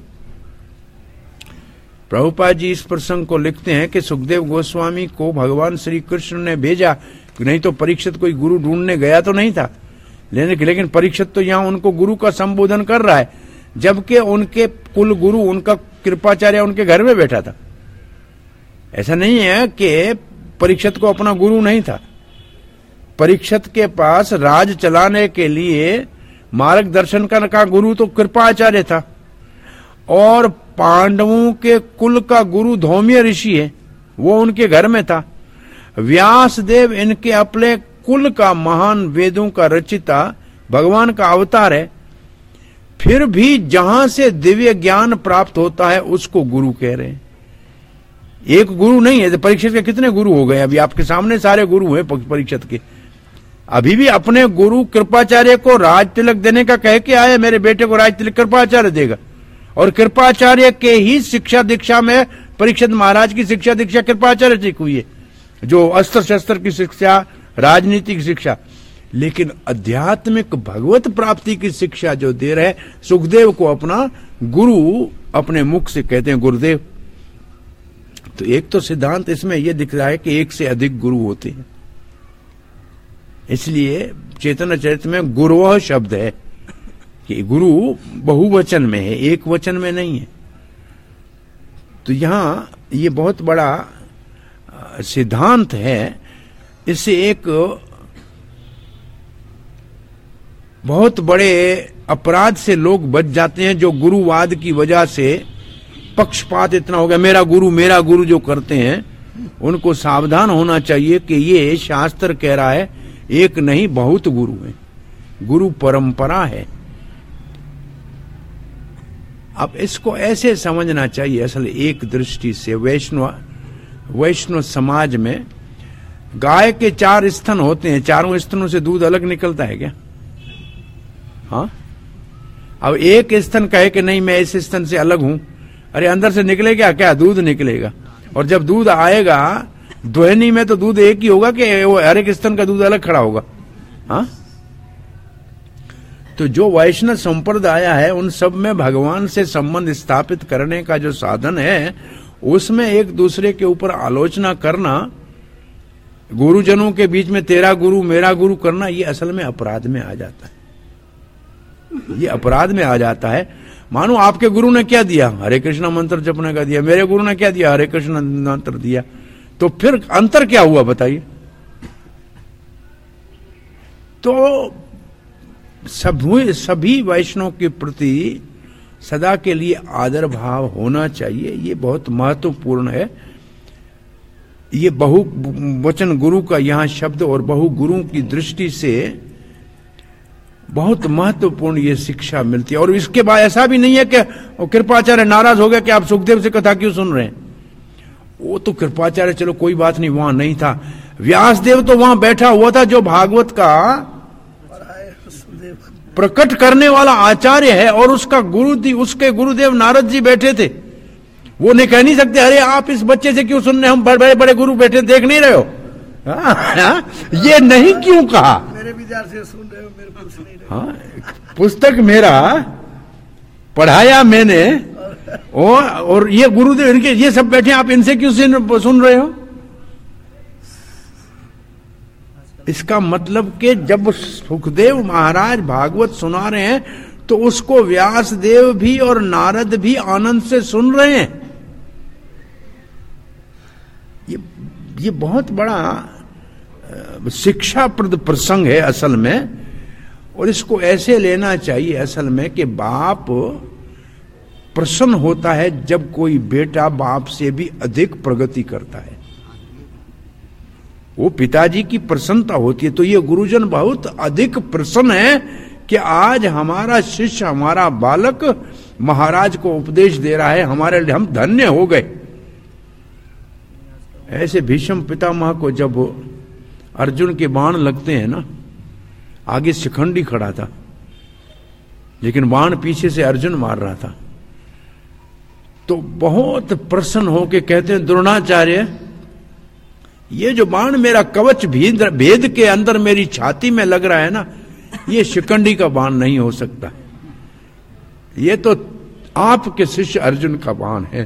प्रभुपाद जी इस प्रसंग को लिखते हैं कि सुखदेव गोस्वामी को भगवान श्री कृष्ण ने भेजा, नहीं तो परीक्षित कोई गुरु ढूंढने गया तो नहीं था। लेकिन परीक्षित तो यहाँ उनको गुरु का संबोधन कर रहा है, जबकि उनके कुल गुरु, उनका कृपाचार्य उनके घर में बैठा था। ऐसा नहीं है कि परीक्षित को अपना गुरु नहीं था। परीक्षित के पास राज चलाने के लिए मार्गदर्शन का गुरु तो कृपाचार्य था, और पांडवों के कुल का गुरु धौम्य ऋषि है, वो उनके घर में था। व्यासदेव इनके अपने कुल का महान वेदों का रचिता, भगवान का अवतार है। फिर भी जहां से दिव्य ज्ञान प्राप्त होता है उसको गुरु कह रहे हैं। एक गुरु नहीं है। परीक्षित के कितने गुरु हो गए? अभी आपके सामने सारे गुरु हैं परीक्षित के। अभी भी अपने गुरु कृपाचार्य को राज तिलक देने का कह के आए, मेरे बेटे को राज तिलक कृपाचार्य देगा। और कृपाचार्य के ही शिक्षा दीक्षा में परीक्षित महाराज की शिक्षा दीक्षा कृपाचार्य से हुई है, जो अस्त्र शस्त्र की शिक्षा, राजनीति की शिक्षा। लेकिन आध्यात्मिक भगवत प्राप्ति की शिक्षा जो दे रहे, सुखदेव को अपना गुरु अपने मुख से कहते हैं गुरुदेव। तो एक तो सिद्धांत इसमें यह दिख रहा है कि एक से अधिक गुरु होते हैं। इसलिए चैतन्य चरित्र में गुरुवः शब्द है कि गुरु बहुवचन में है, एक वचन में नहीं है। तो यहां ये बहुत बड़ा सिद्धांत है। इससे एक बहुत बड़े अपराध से लोग बच जाते हैं, जो गुरुवाद की वजह से पक्षपात इतना हो गया, मेरा गुरु जो करते हैं। उनको सावधान होना चाहिए कि ये शास्त्र कह रहा है एक नहीं बहुत गुरु है, गुरु परंपरा है। अब इसको ऐसे समझना चाहिए। असल एक दृष्टि से वैष्णव समाज में गाय के 4 स्तन होते हैं, चारों स्तनों से दूध अलग निकलता है क्या? हाँ। अब एक स्तन कहे कि नहीं मैं इस स्तन से अलग हूं, अरे अंदर से निकलेगा क्या? दूध निकलेगा। और जब दूध आएगा दोहनी में तो दूध एक ही होगा कि वो हर एक स्तन का दूध अलग खड़ा होगा? हाँ। तो जो वैष्णव संप्रदाय है उन सब में भगवान से संबंध स्थापित करने का जो साधन है, उसमें एक दूसरे के ऊपर आलोचना करना, गुरुजनों के बीच में तेरा गुरु मेरा गुरु करना, ये असल में अपराध में आ जाता है। ये अपराध में आ जाता है। मानो आपके गुरु ने क्या दिया? हरे कृष्ण मंत्र जपने का दिया। मेरे गुरु ने क्या दिया? हरे कृष्ण मंत्र दिया। तो फिर अंतर क्या हुआ बताइए? तो सभी वैष्णव के प्रति सदा के लिए आदर भाव होना चाहिए। ये बहुत महत्वपूर्ण है। ये बहुवचन गुरु का यहाँ शब्द और बहु गुरु की दृष्टि से बहुत महत्वपूर्ण ये शिक्षा मिलती है। और इसके बाद ऐसा भी नहीं है कि कृपाचार्य नाराज हो गया कि आप सुखदेव से कथा क्यों सुन रहे हैं। वो तो कृपाचार्य चलो कोई बात नहीं, वहां नहीं था। व्यासदेव तो वहां बैठा हुआ था, जो भागवत का प्रकट करने वाला आचार्य है, और उसका उसके गुरुदेव नारद जी बैठे थे। वो नहीं कह नहीं सकते अरे आप इस बच्चे से क्यों सुन रहे, हम बड़े बड़े गुरु बैठे देख नहीं रहे हो। ये नहीं क्यों कहा, मेरे विचार से सुन रहे हो, मेरे पूछ नहीं रहे। हाँ, पुस्तक मेरा पढ़ाया मैंने, और ये गुरुदेव इनके ये सब बैठे, आप इनसे क्यों सुन रहे हो। इसका मतलब कि जब सुखदेव महाराज भागवत सुना रहे हैं तो उसको व्यासदेव भी और नारद भी आनंद से सुन रहे हैं। ये बहुत बड़ा शिक्षाप्रद प्रसंग है असल में, और इसको ऐसे लेना चाहिए असल में कि बाप प्रसन्न होता है जब कोई बेटा बाप से भी अधिक प्रगति करता है। वो पिताजी की प्रसन्नता होती है। तो ये गुरुजन बहुत अधिक प्रसन्न है कि आज हमारा शिष्य, हमारा बालक महाराज को उपदेश दे रहा है, हमारे लिए हम धन्य हो गए। ऐसे भीष्म पितामह को जब अर्जुन के बाण लगते हैं ना, आगे शिखंडी खड़ा था लेकिन बाण पीछे से अर्जुन मार रहा था, तो बहुत प्रसन्न होके कहते हैं द्रोणाचार्य, ये जो बाण मेरा कवच भेद के अंदर मेरी छाती में लग रहा है ना, ये शिखंडी का बाण नहीं हो सकता, ये तो आपके शिष्य अर्जुन का बाण है।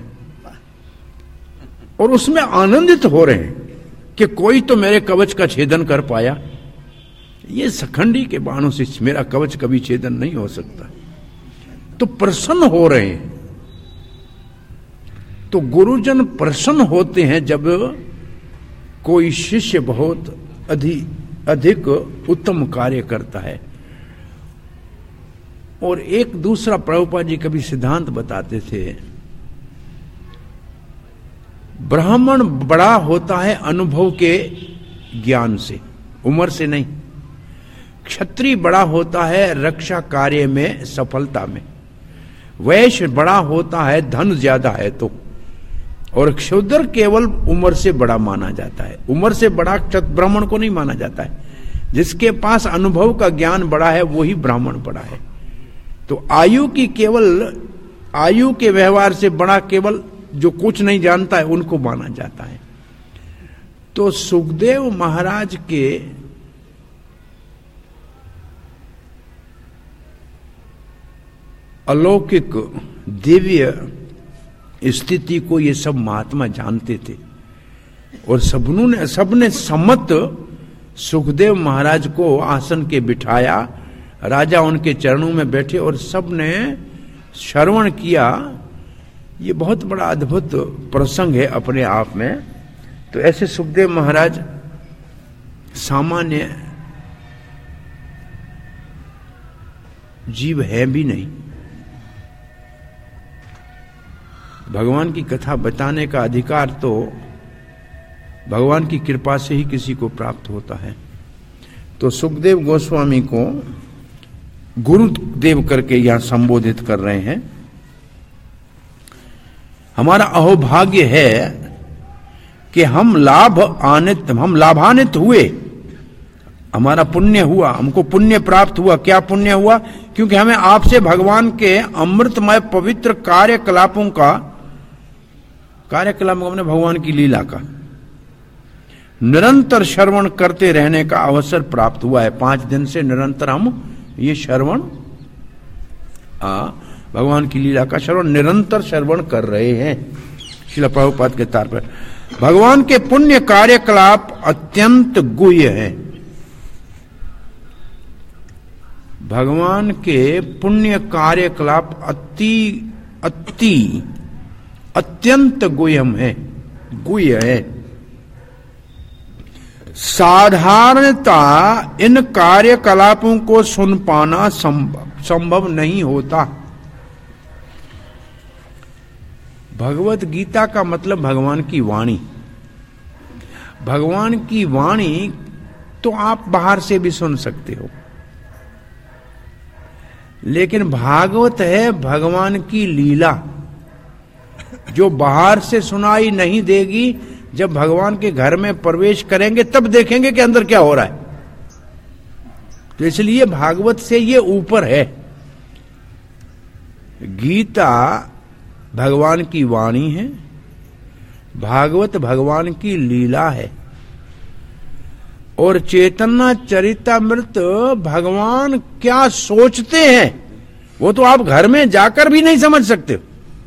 और उसमें आनंदित हो रहे हैं कि कोई तो मेरे कवच का छेदन कर पाया, ये शिखंडी के बाणों से मेरा कवच कभी छेदन नहीं हो सकता। तो प्रसन्न हो रहे हैं। तो गुरुजन प्रसन्न होते हैं जब कोई शिष्य बहुत अधिक उत्तम कार्य करता है। और एक दूसरा प्रभुपाद जी कभी सिद्धांत बताते थे, ब्राह्मण बड़ा होता है अनुभव के ज्ञान से, उम्र से नहीं। क्षत्रिय बड़ा होता है रक्षा कार्य में, सफलता में। वैश्य बड़ा होता है धन ज्यादा है तो। और क्षुद्र केवल उम्र से बड़ा माना जाता है। उम्र से बड़ा ब्राह्मण को नहीं माना जाता है। जिसके पास अनुभव का ज्ञान बड़ा है वही ब्राह्मण बड़ा है। तो आयु के व्यवहार से बड़ा केवल जो कुछ नहीं जानता है उनको माना जाता है। तो सुखदेव महाराज के अलौकिक दिव्य स्थिति को ये सब महात्मा जानते थे, और सबने सम्मत सुखदेव महाराज को आसन के बिठाया, राजा उनके चरणों में बैठे और सबने श्रवण किया। ये बहुत बड़ा अद्भुत प्रसंग है अपने आप में। तो ऐसे सुखदेव महाराज सामान्य जीव है भी नहीं। भगवान की कथा बताने का अधिकार तो भगवान की कृपा से ही किसी को प्राप्त होता है। तो सुखदेव गोस्वामी को गुरुदेव करके यहां संबोधित कर रहे हैं। हमारा अहोभाग्य है कि हम लाभान्वित हुए, हमारा पुण्य हुआ, हमको पुण्य प्राप्त हुआ। क्या पुण्य हुआ? क्योंकि हमें आपसे भगवान के अमृतमय पवित्र कार्यकलापों का, कार्यकलाप हमने भगवान की लीला का निरंतर श्रवण करते रहने का अवसर प्राप्त हुआ है। 5 दिन से निरंतर हम ये श्रवण, भगवान की लीला का श्रवण निरंतर श्रवण कर रहे हैं। श्रील प्रभुपाद के तार पर भगवान के पुण्य कार्यकलाप अत्यंत गुह्य है। भगवान के पुण्य कार्यकलाप अत्यंत गुह्य है। साधारणता इन कार्यकलापों को सुन पाना संभव नहीं होता। भगवत गीता का मतलब भगवान की वाणी। भगवान की वाणी तो आप बाहर से भी सुन सकते हो, लेकिन भागवत है भगवान की लीला, जो बाहर से सुनाई नहीं देगी। जब भगवान के घर में प्रवेश करेंगे तब देखेंगे कि अंदर क्या हो रहा है। तो इसलिए भागवत से ये ऊपर है। गीता भगवान की वाणी है, भागवत भगवान की लीला है, और चैतन्य चरितामृत भगवान क्या सोचते हैं वो तो आप घर में जाकर भी नहीं समझ सकते।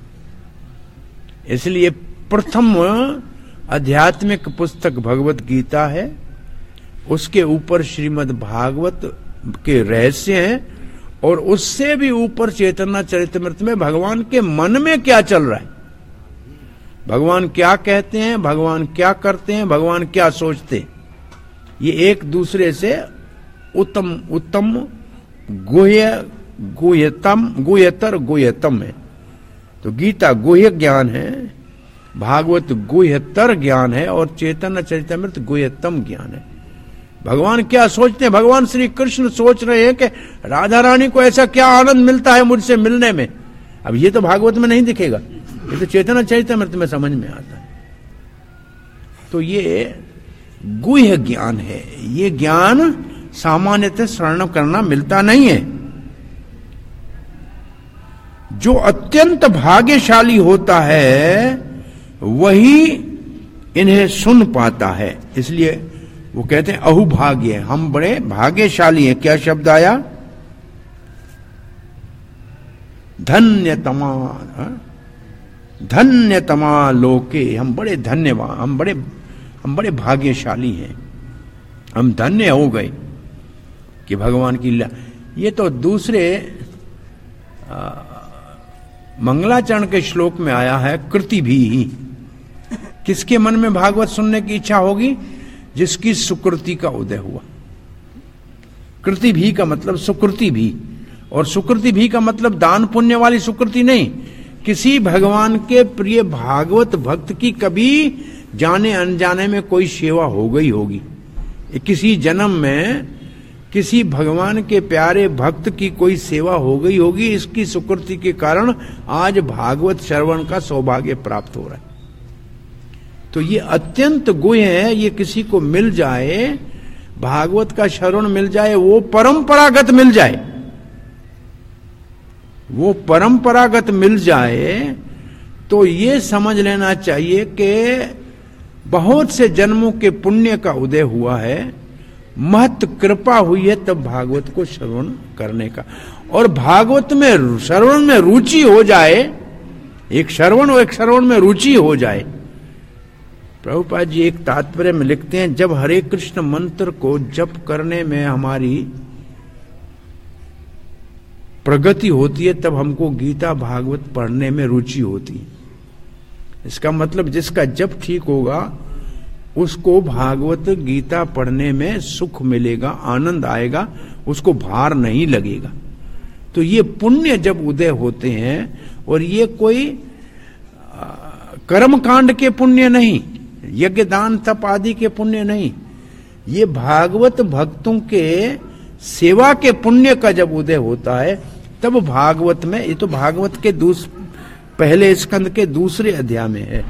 इसलिए प्रथम आध्यात्मिक पुस्तक भगवत गीता है, उसके ऊपर श्रीमद् भागवत के रहस्य हैं, और उससे भी ऊपर चैतन्य चरितामृत में भगवान के मन में क्या चल रहा है, भगवान क्या कहते हैं, भगवान क्या करते हैं, भगवान क्या सोचते हैं। ये एक दूसरे से उत्तम उत्तम गुह्यतर गुह्यतम है। तो गीता गुह्य ज्ञान है, भागवत गुह्यतर ज्ञान है, और चैतन्य चरितामृत गुह्यतम ज्ञान है। भगवान क्या सोचते हैं? भगवान श्री कृष्ण सोच रहे हैं कि राधा रानी को ऐसा क्या आनंद मिलता है मुझसे मिलने में। अब ये तो भागवत में नहीं दिखेगा, ये तो चैतन्य चरितामृत में समझ में आता है। तो ये गुह्य ज्ञान है, ये ज्ञान सामान्यतः श्रवण करना मिलता नहीं है। जो अत्यंत भाग्यशाली होता है वही इन्हें सुन पाता है। इसलिए वो कहते हैं अहुभाग्य, हम बड़े भाग्यशाली हैं। क्या शब्द आया? धन्यतमा, धन्यतमा लोके, हम बड़े धन्यवान, हम बड़े भाग्यशाली हैं, हम धन्य हो गए कि भगवान की लीला। ये तो दूसरे मंगलाचरण के श्लोक में आया है, कृति भी। किसके मन में भागवत सुनने की इच्छा होगी? जिसकी सुकृति का उदय हुआ। कृति भी का मतलब सुकृति भी, और सुकृति भी का मतलब दान पुण्य वाली सुकृति नहीं। किसी भगवान के प्रिय भागवत भक्त की कभी जाने अनजाने में कोई सेवा हो गई होगी। किसी जन्म में किसी भगवान के प्यारे भक्त की कोई सेवा हो गई होगी, इसकी सुकृति के कारण आज भागवत श्रवण का सौभाग्य प्राप्त हो रहा है। तो ये अत्यंत गुह्य है। ये किसी को मिल जाए, भागवत का श्रवण मिल जाए, वो परंपरागत मिल जाए, वो परंपरागत मिल जाए, तो ये समझ लेना चाहिए कि बहुत से जन्मों के पुण्य का उदय हुआ है, महत कृपा हुई है तब भागवत को श्रवण करने का। और भागवत में श्रवण में रुचि हो जाए, एक श्रवण और एक श्रवण में रुचि हो जाए। प्रभुपाद जी एक तात्पर्य में लिखते हैं, जब हरे कृष्ण मंत्र को जप करने में हमारी प्रगति होती है तब हमको गीता भागवत पढ़ने में रुचि होती है। इसका मतलब जिसका जप ठीक होगा उसको भागवत गीता पढ़ने में सुख मिलेगा, आनंद आएगा, उसको भार नहीं लगेगा। तो ये पुण्य जब उदय होते हैं, और ये कोई कर्म कांड के पुण्य नहीं, यज्ञ दान तप आदि के पुण्य नहीं, ये भागवत भक्तों के सेवा के पुण्य का जब उदय होता है तब भागवत में, ये तो भागवत के पहले स्कंद के दूसरे अध्याय में है,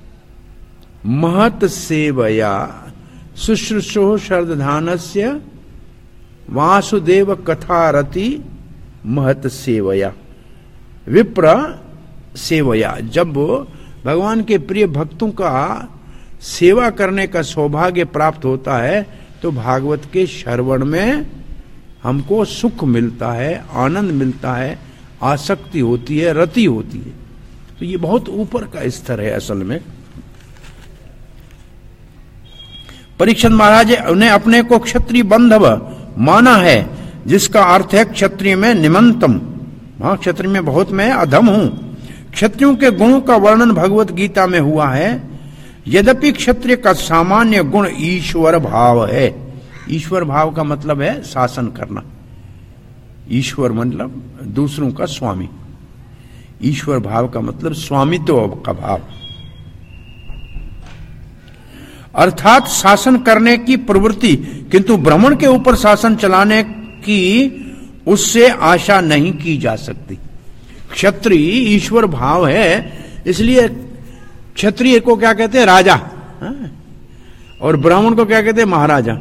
महत सेवया शुश्रूषो श्रद्धानस्य वासुदेव कथारति महत सेवया विप्र सेवया। जब भगवान के प्रिय भक्तों का सेवा करने का सौभाग्य प्राप्त होता है तो भागवत के श्रवण में हमको सुख मिलता है, आनंद मिलता है, आसक्ति होती है, रति होती है। तो ये बहुत ऊपर का स्तर है असल में। परीक्षित महाराज ने अपने को क्षत्रिय बंधव माना है, जिसका अर्थ है क्षत्रिय में निमंतम। हाँ, क्षत्रिय में बहुत मैं अधम हूं। क्षत्रियों के गुणों का वर्णन भगवत गीता में हुआ है। यद्यपि क्षत्रिय का सामान्य गुण ईश्वर भाव है। ईश्वर भाव का मतलब है शासन करना। ईश्वर मतलब दूसरों का स्वामी। ईश्वर भाव का मतलब स्वामित्व का भाव, अर्थात शासन करने की प्रवृत्ति, किंतु ब्राह्मण के ऊपर शासन चलाने की उससे आशा नहीं की जा सकती। क्षत्रिय ईश्वर भाव है, इसलिए क्षत्रिय को क्या कहते हैं? राजा, और ब्राह्मण को क्या कहते हैं? महाराजा।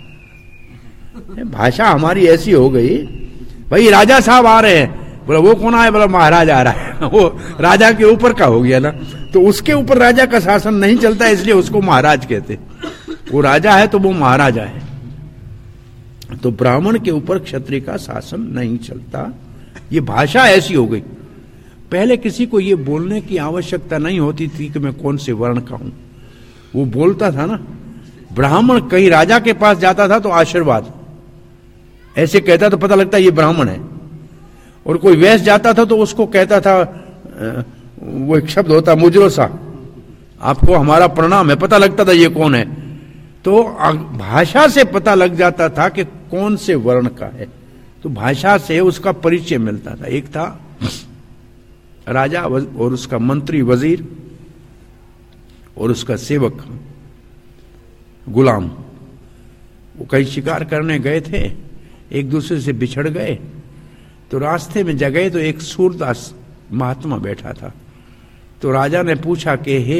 भाषा हमारी ऐसी हो गई, भाई राजा साहब आ रहे हैं, बोला वो कौन आया? बोला महाराज आ रहा है। वो राजा के ऊपर का हो गया ना, तो उसके ऊपर राजा का शासन नहीं चलता, इसलिए उसको महाराज कहते। वो राजा है तो वो महाराजा है। तो ब्राह्मण के ऊपर क्षत्रिय का शासन नहीं चलता, ये भाषा ऐसी हो गई। पहले किसी को ये बोलने की आवश्यकता नहीं होती थी कि मैं कौन से वर्ण का हूं, वो बोलता था ना। ब्राह्मण कहीं राजा के पास जाता था तो आशीर्वाद ऐसे कहता तो पता लगता ये ब्राह्मण है, और कोई वैश्य जाता था तो उसको कहता था, वो एक शब्द होता मुजरो सा, आपको हमारा प्रणाम है, पता लगता था ये कौन है। तो भाषा से पता लग जाता था कि कौन से वर्ण का है, तो भाषा से उसका परिचय मिलता था। एक था राजा और उसका मंत्री वजीर और उसका सेवक गुलाम। वो कहीं शिकार करने गए थे, एक दूसरे से बिछड़ गए, तो रास्ते में जगह तो एक सूरदास महात्मा बैठा था। तो राजा ने पूछा कि हे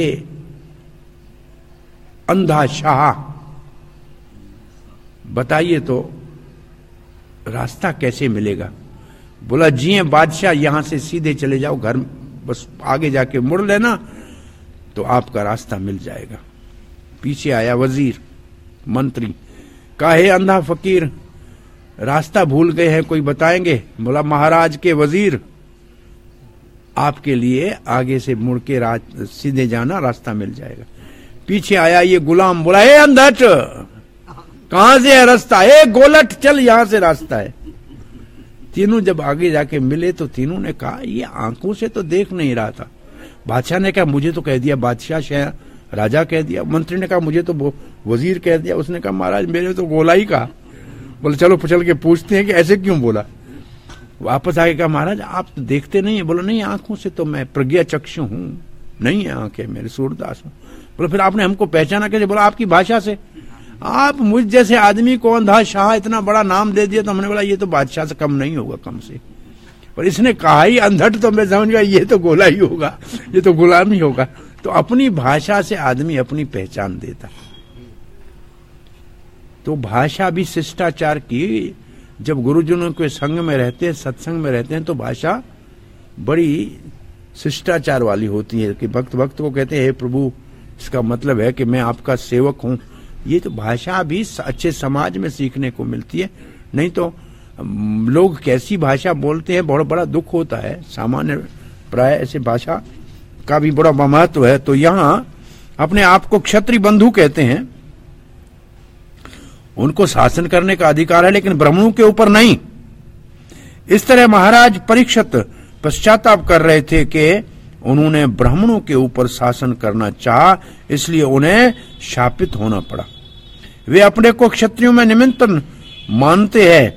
अंधा शाह, बताइए तो रास्ता कैसे मिलेगा? बोला जी बादशाह, यहां से सीधे चले जाओ, घर बस आगे जाके मुड़ लेना तो आपका रास्ता मिल जाएगा। पीछे आया वजीर मंत्री, कहा हे अंधा फकीर, रास्ता भूल गए हैं, कोई बताएंगे? बोला महाराज के वजीर, आपके लिए आगे से मुड़ के सीधे जाना, रास्ता मिल जाएगा। पीछे आया ये गुलाम, बोला हे अंधट, कहां से है रास्ता? ए गोलट, चल यहां से रास्ता है। तीनों जब आगे जाके मिले तो तीनों ने कहा ये आंखों से तो देख नहीं रहा था। बादशाह ने कहा मुझे तो कह दिया बादशाह, राजा कह दिया। मंत्री ने कहा मुझे तो वजीर कह दिया। उसने कहा महाराज मेरे तो गोला ही कहा। बोले चलो चल के पूछते हैं कि ऐसे क्यों बोला। वापस आके कहा महाराज आप तो देखते नहीं है। बोला नहीं, आंखों से तो मैं प्रज्ञा चक्षु हूं, नहीं है आंखें मेरे, सूरदास हूं। बोले फिर आपने हमको पहचाना कैसे? बोला आपकी भाषा से। आप मुझ जैसे आदमी को अंधा शाह इतना बड़ा नाम दे दिया, तो हमने बोला ये तो बादशाह से कम नहीं होगा, कम से। पर इसने कहा ही अंधट, तो मैं समझ गया ये तो गोला ही होगा, ये तो गुलाम ही होगा। तो अपनी भाषा से आदमी अपनी पहचान देता। तो भाषा भी शिष्टाचार की, जब गुरुजनों के संग में रहते हैं, सत्संग में रहते हैं, तो भाषा बड़ी शिष्टाचार वाली होती है कि भक्त भक्त को कहते हैं हे प्रभु, इसका मतलब है कि मैं आपका सेवक हूं। ये तो भाषा भी अच्छे समाज में सीखने को मिलती है। नहीं तो लोग कैसी भाषा बोलते हैं, बहुत बड़ा दुख होता है। सामान्य प्राय ऐसे भाषा का भी बड़ा महत्व है। तो यहां अपने आप को क्षत्रिय बंधु कहते हैं, उनको शासन करने का अधिकार है, लेकिन ब्राह्मणों के ऊपर नहीं। इस तरह महाराज परीक्षित पश्चाताप कर रहे थे कि उन्होंने ब्राह्मणों के ऊपर शासन करना चाहा, इसलिए उन्हें शापित होना पड़ा। वे अपने को क्षत्रियों में निमंत्रण मानते हैं।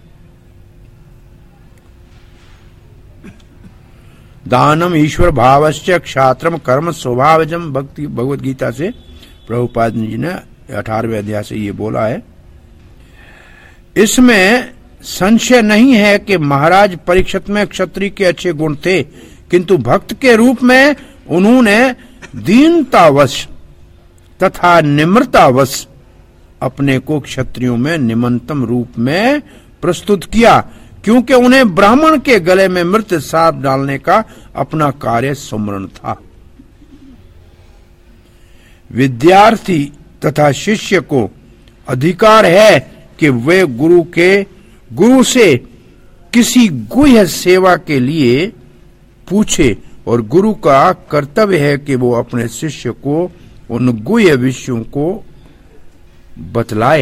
दानम ईश्वर भावश्च क्षात्रम कर्म स्वभावजम, भक्ति भगवत गीता से प्रभुपाद जी ने 18वें अध्याय से ये बोला है। इसमें संशय नहीं है कि महाराज परीक्षित में क्षत्रिय के अच्छे गुण थे, किंतु भक्त के रूप में उन्होंने दीनतावश तथा निम्रतावश अपने को क्षत्रियों में निमंतम रूप में प्रस्तुत किया, क्योंकि उन्हें ब्राह्मण के गले में मृत सांप डालने का अपना कार्य सुमरण था। विद्यार्थी तथा शिष्य को अधिकार है कि वे गुरु से किसी गुह्य सेवा के लिए पूछे, और गुरु का कर्तव्य है कि वो अपने शिष्य को उन गुह्य विषयों को बतलाए।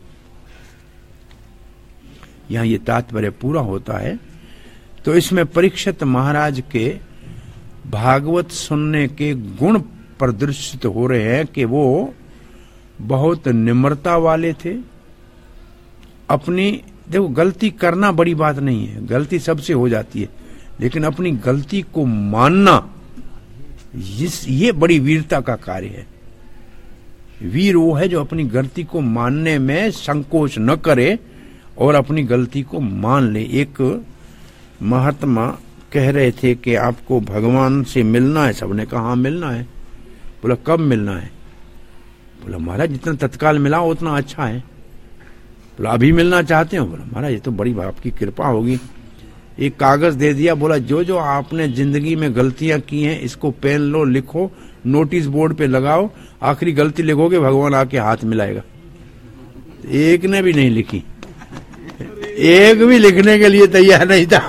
यहां ये तात्पर्य पूरा होता है। तो इसमें परीक्षित महाराज के भागवत सुनने के गुण प्रदर्शित हो रहे हैं कि वो बहुत निम्रता वाले थे। अपनी देखो, गलती करना बड़ी बात नहीं है, गलती सबसे हो जाती है। लेकिन अपनी गलती को मानना ये बड़ी वीरता का कार्य है। वीर वो है जो अपनी गलती को मानने में संकोच न करे और अपनी गलती को मान ले। एक महात्मा कह रहे थे कि आपको भगवान से मिलना है। सबने कहा हाँ मिलना है। बोला कब मिलना है? बोला महाराज जितना तत्काल मिला उतना अच्छा है। बोला अभी मिलना चाहते हो? बोला महाराज ये तो बड़ी आपकी कृपा होगी। एक कागज दे दिया, बोला जो जो आपने जिंदगी में गलतियां की हैं इसको पेन लो, लिखो, नोटिस बोर्ड पे लगाओ, आखिरी गलती लिखोगे भगवान आके हाथ मिलाएगा। एक ने भी नहीं लिखी, एक भी लिखने के लिए तैयार नहीं था।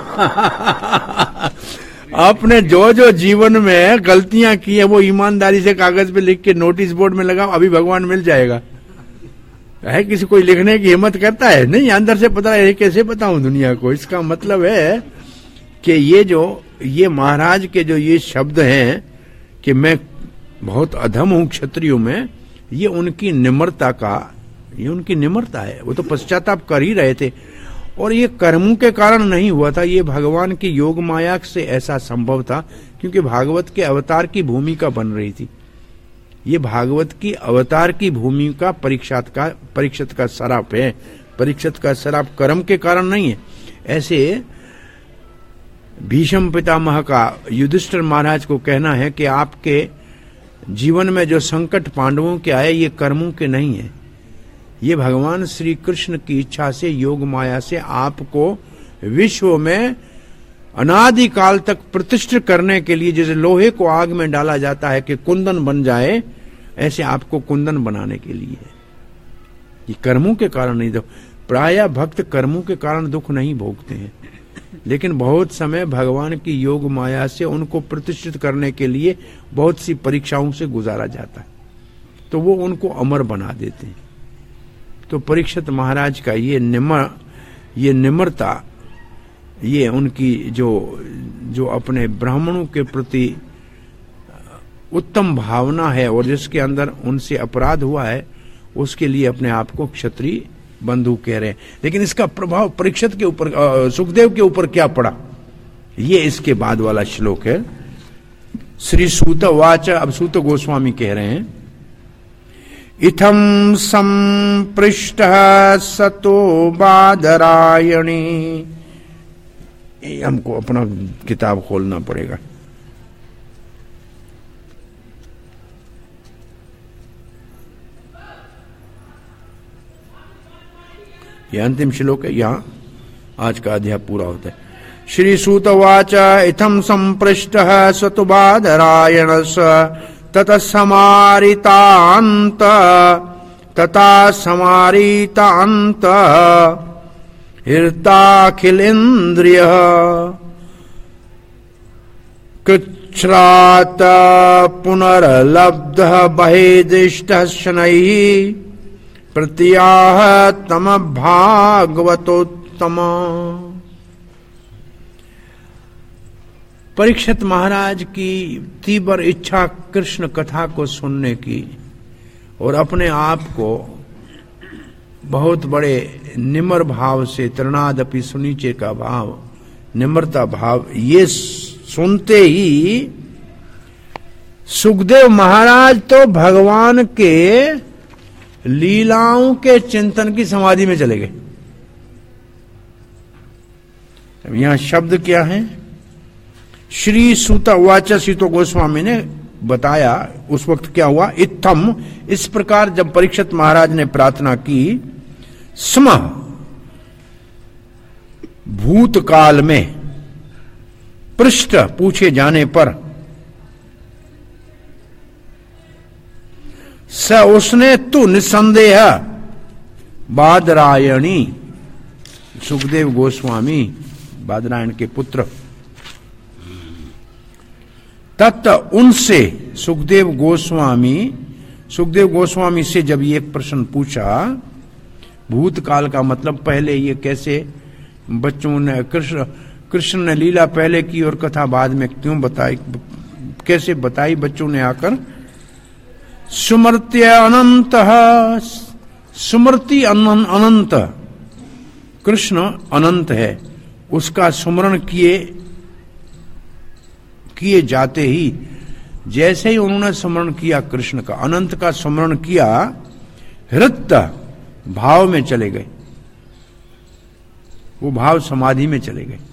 आपने जो जो जीवन में गलतियां की है वो ईमानदारी से कागज पे लिख के नोटिस बोर्ड में लगाओ, अभी भगवान मिल जाएगा। है किसी कोई लिखने की हिम्मत करता है? नहीं, अंदर से पता है। कैसे बताऊं दुनिया को? इसका मतलब है कि ये महाराज के जो ये शब्द हैं कि मैं बहुत अधम हूं क्षत्रियों में, ये उनकी निम्रता है। वो तो पश्चाताप कर ही रहे थे और ये कर्मों के कारण नहीं हुआ था, ये भगवान की योग माया से ऐसा संभव था क्योंकि भागवत के अवतार की भूमिका बन रही थी। ये भागवत की अवतार की भूमिका परीक्षित का सराप है। परीक्षित का सराप कर्म के कारण नहीं है। ऐसे भीष्म पितामह का युधिष्ठिर महाराज को कहना है कि आपके जीवन में जो संकट पांडवों के आए ये कर्मों के नहीं है, ये भगवान श्री कृष्ण की इच्छा से योग माया से आपको विश्व में अनादि काल तक प्रतिष्ठित करने के लिए, जैसे लोहे को आग में डाला जाता है कि कुंदन बन जाए, ऐसे आपको कुंदन बनाने के लिए है। ये कर्मों के कारण नहीं। दो प्रायः भक्त कर्मों के कारण दुख नहीं भोगते हैं, लेकिन बहुत समय भगवान की योग माया से उनको प्रतिष्ठित करने के लिए बहुत सी परीक्षाओं से गुजारा जाता है, तो वो उनको अमर बना देते हैं। तो परीक्षित महाराज का ये निम्रता, ये उनकी जो अपने ब्राह्मणों के प्रति उत्तम भावना है और जिसके अंदर उनसे अपराध हुआ है, उसके लिए अपने आप को क्षत्रिय बंधु कह रहे हैं। लेकिन इसका प्रभाव परीक्षित के ऊपर, सुखदेव के ऊपर क्या पड़ा, ये इसके बाद वाला श्लोक है। श्री सूत वाच, अब सूत गोस्वामी कह रहे हैं, इथम संपृष्टः सतो बादरायणी। हमको अपना किताब खोलना पड़ेगा। यह अंतिम श्लोक है, यहां आज का अध्याय पूरा होता है। श्री सूत वाच इथम संपृष्टः सतुबादरायणस ततः समारितान्त हृताखिलेन्द्रिय कृच्छ्रात पुनर्लब्धः बहिर्दिष्टः शनैः प्रत्याह तम भागवतोत्तम। परीक्षित महाराज की तीव्र इच्छा कृष्ण कथा को सुनने की और अपने आप को बहुत बड़े निम्र भाव से, तृणादपि सुनीचे का भाव, निम्रता भाव, ये सुनते ही सुखदेव महाराज तो भगवान के लीलाओं के चिंतन की समाधि में चले गए। अब यहां शब्द क्या है? श्री सूत वाच, सूत गोस्वामी ने बताया उस वक्त क्या हुआ। इत्थम, इस प्रकार जब परीक्षित महाराज ने प्रार्थना की, स्म, भूतकाल में, पृष्ठ, पूछे जाने पर, स, उसने, तु, निसंदेह, बादरायणी, सुखदेव गोस्वामी, बादरायण के पुत्र, तत्, उनसे, सुखदेव गोस्वामी से जब ये एक प्रश्न पूछा, भूतकाल का मतलब पहले ये कैसे बच्चों ने, कृष्ण ने लीला पहले की और कथा बाद में क्यों बताई, कैसे बताई बच्चों ने आकर। सुमर्त्य अनंत, सुमृति अनंत, कृष्ण अनंत है, उसका सुमरण किए किए जाते ही जैसे ही उन्होंने स्मरण किया कृष्ण का, अनंत का स्मरण किया, हृत भाव में चले गए, वो भाव समाधि में चले गए।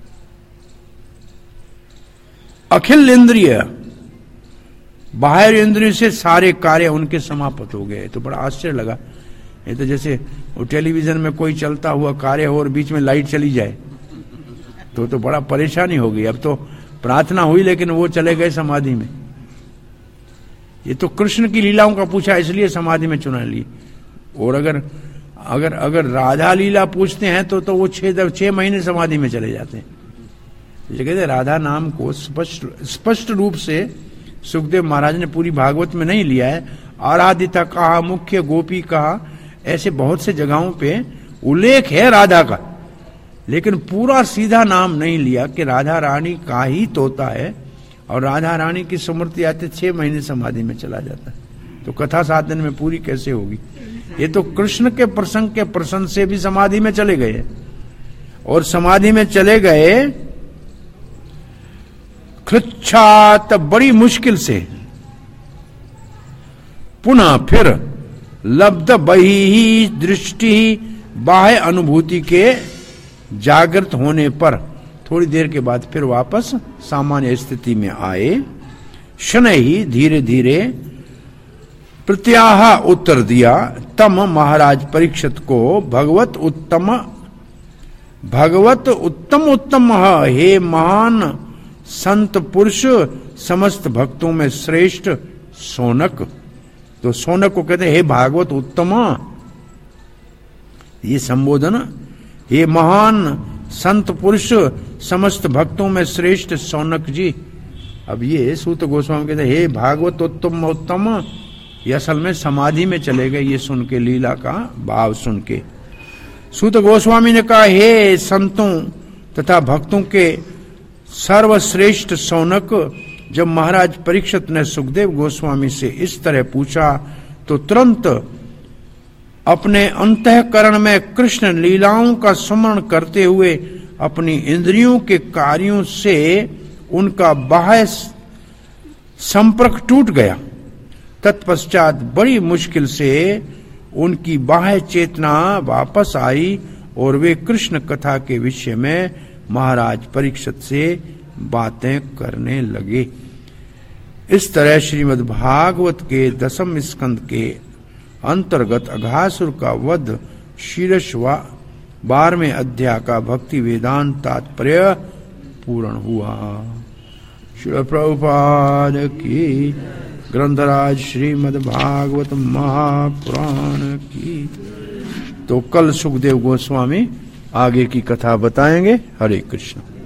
अखिल इंद्रिय, बाहर इंद्रिय से सारे कार्य उनके समाप्त हो गए। तो बड़ा आश्चर्य लगा। ये तो जैसे वो टेलीविजन में कोई चलता हुआ कार्य हो और बीच में लाइट चली जाए तो बड़ा परेशानी हो गई। अब तो प्रार्थना हुई लेकिन वो चले गए समाधि में। ये तो कृष्ण की लीलाओं का पूछा इसलिए समाधि में चुना ली। और अगर अगर अगर राधा लीला पूछते हैं तो वो 6 महीने समाधि में चले जाते हैं। ये कहते राधा नाम को स्पष्ट रूप से सुखदेव महाराज ने पूरी भागवत में नहीं लिया है। आराधिता कहा, मुख्य गोपी कहा, ऐसे बहुत से जगहों पे उल्लेख है राधा का, लेकिन पूरा सीधा नाम नहीं लिया कि राधा रानी का ही तोता है। और राधा रानी की स्मृति आते 6 महीने समाधि में चला जाता है। तो कथा 7 दिन में पूरी कैसे होगी? ये तो कृष्ण के प्रसंग से भी समाधि में चले गए, और समाधि में चले गए कृच्छात, बड़ी मुश्किल से। पुनः फिर लब्ध बही दृष्टि, बाह्य अनुभूति के जागृत होने पर थोड़ी देर के बाद फिर वापस सामान्य स्थिति में आए। शनै ही धीरे धीरे प्रत्याह उत्तर दिया तम महाराज परीक्षित को, भगवत उत्तम हे महान संत पुरुष, समस्त भक्तों में श्रेष्ठ सोनक। तो सोनक को कहते हैं हे भागवत उत्तम, ये संबोधन। हे महान संत पुरुष, समस्त भक्तों में श्रेष्ठ सोनक जी। अब ये सूत गोस्वामी कहते हैं हे भागवत उत्तम, ये असल में समाधि में चले गए ये सुन के, लीला का भाव सुन के। सूत गोस्वामी ने कहा हे संतों तथा भक्तों के सर्वश्रेष्ठ सौनक। जब महाराज परीक्षित ने सुखदेव गोस्वामी से इस तरह पूछा तो तुरंत अपने अंतःकरण में कृष्ण लीलाओं का स्मरण करते हुए अपनी इंद्रियों के कार्यों से उनका बाह्य संपर्क टूट गया। तत्पश्चात बड़ी मुश्किल से उनकी बाह्य चेतना वापस आई और वे कृष्ण कथा के विषय में महाराज परीक्षित से बातें करने लगे। इस तरह श्रीमद् भागवत के 10वें स्कंद के अंतर्गत अघासुर का वध शीर्ष 12वें अध्याय का भक्ति वेदांत तात्पर्य पूर्ण हुआ। श्री प्रभुपाद की, ग्रंथराज श्रीमद् भागवत महापुराण की। तो कल सुखदेव गोस्वामी आगे की कथा बताएंगे। हरे कृष्ण।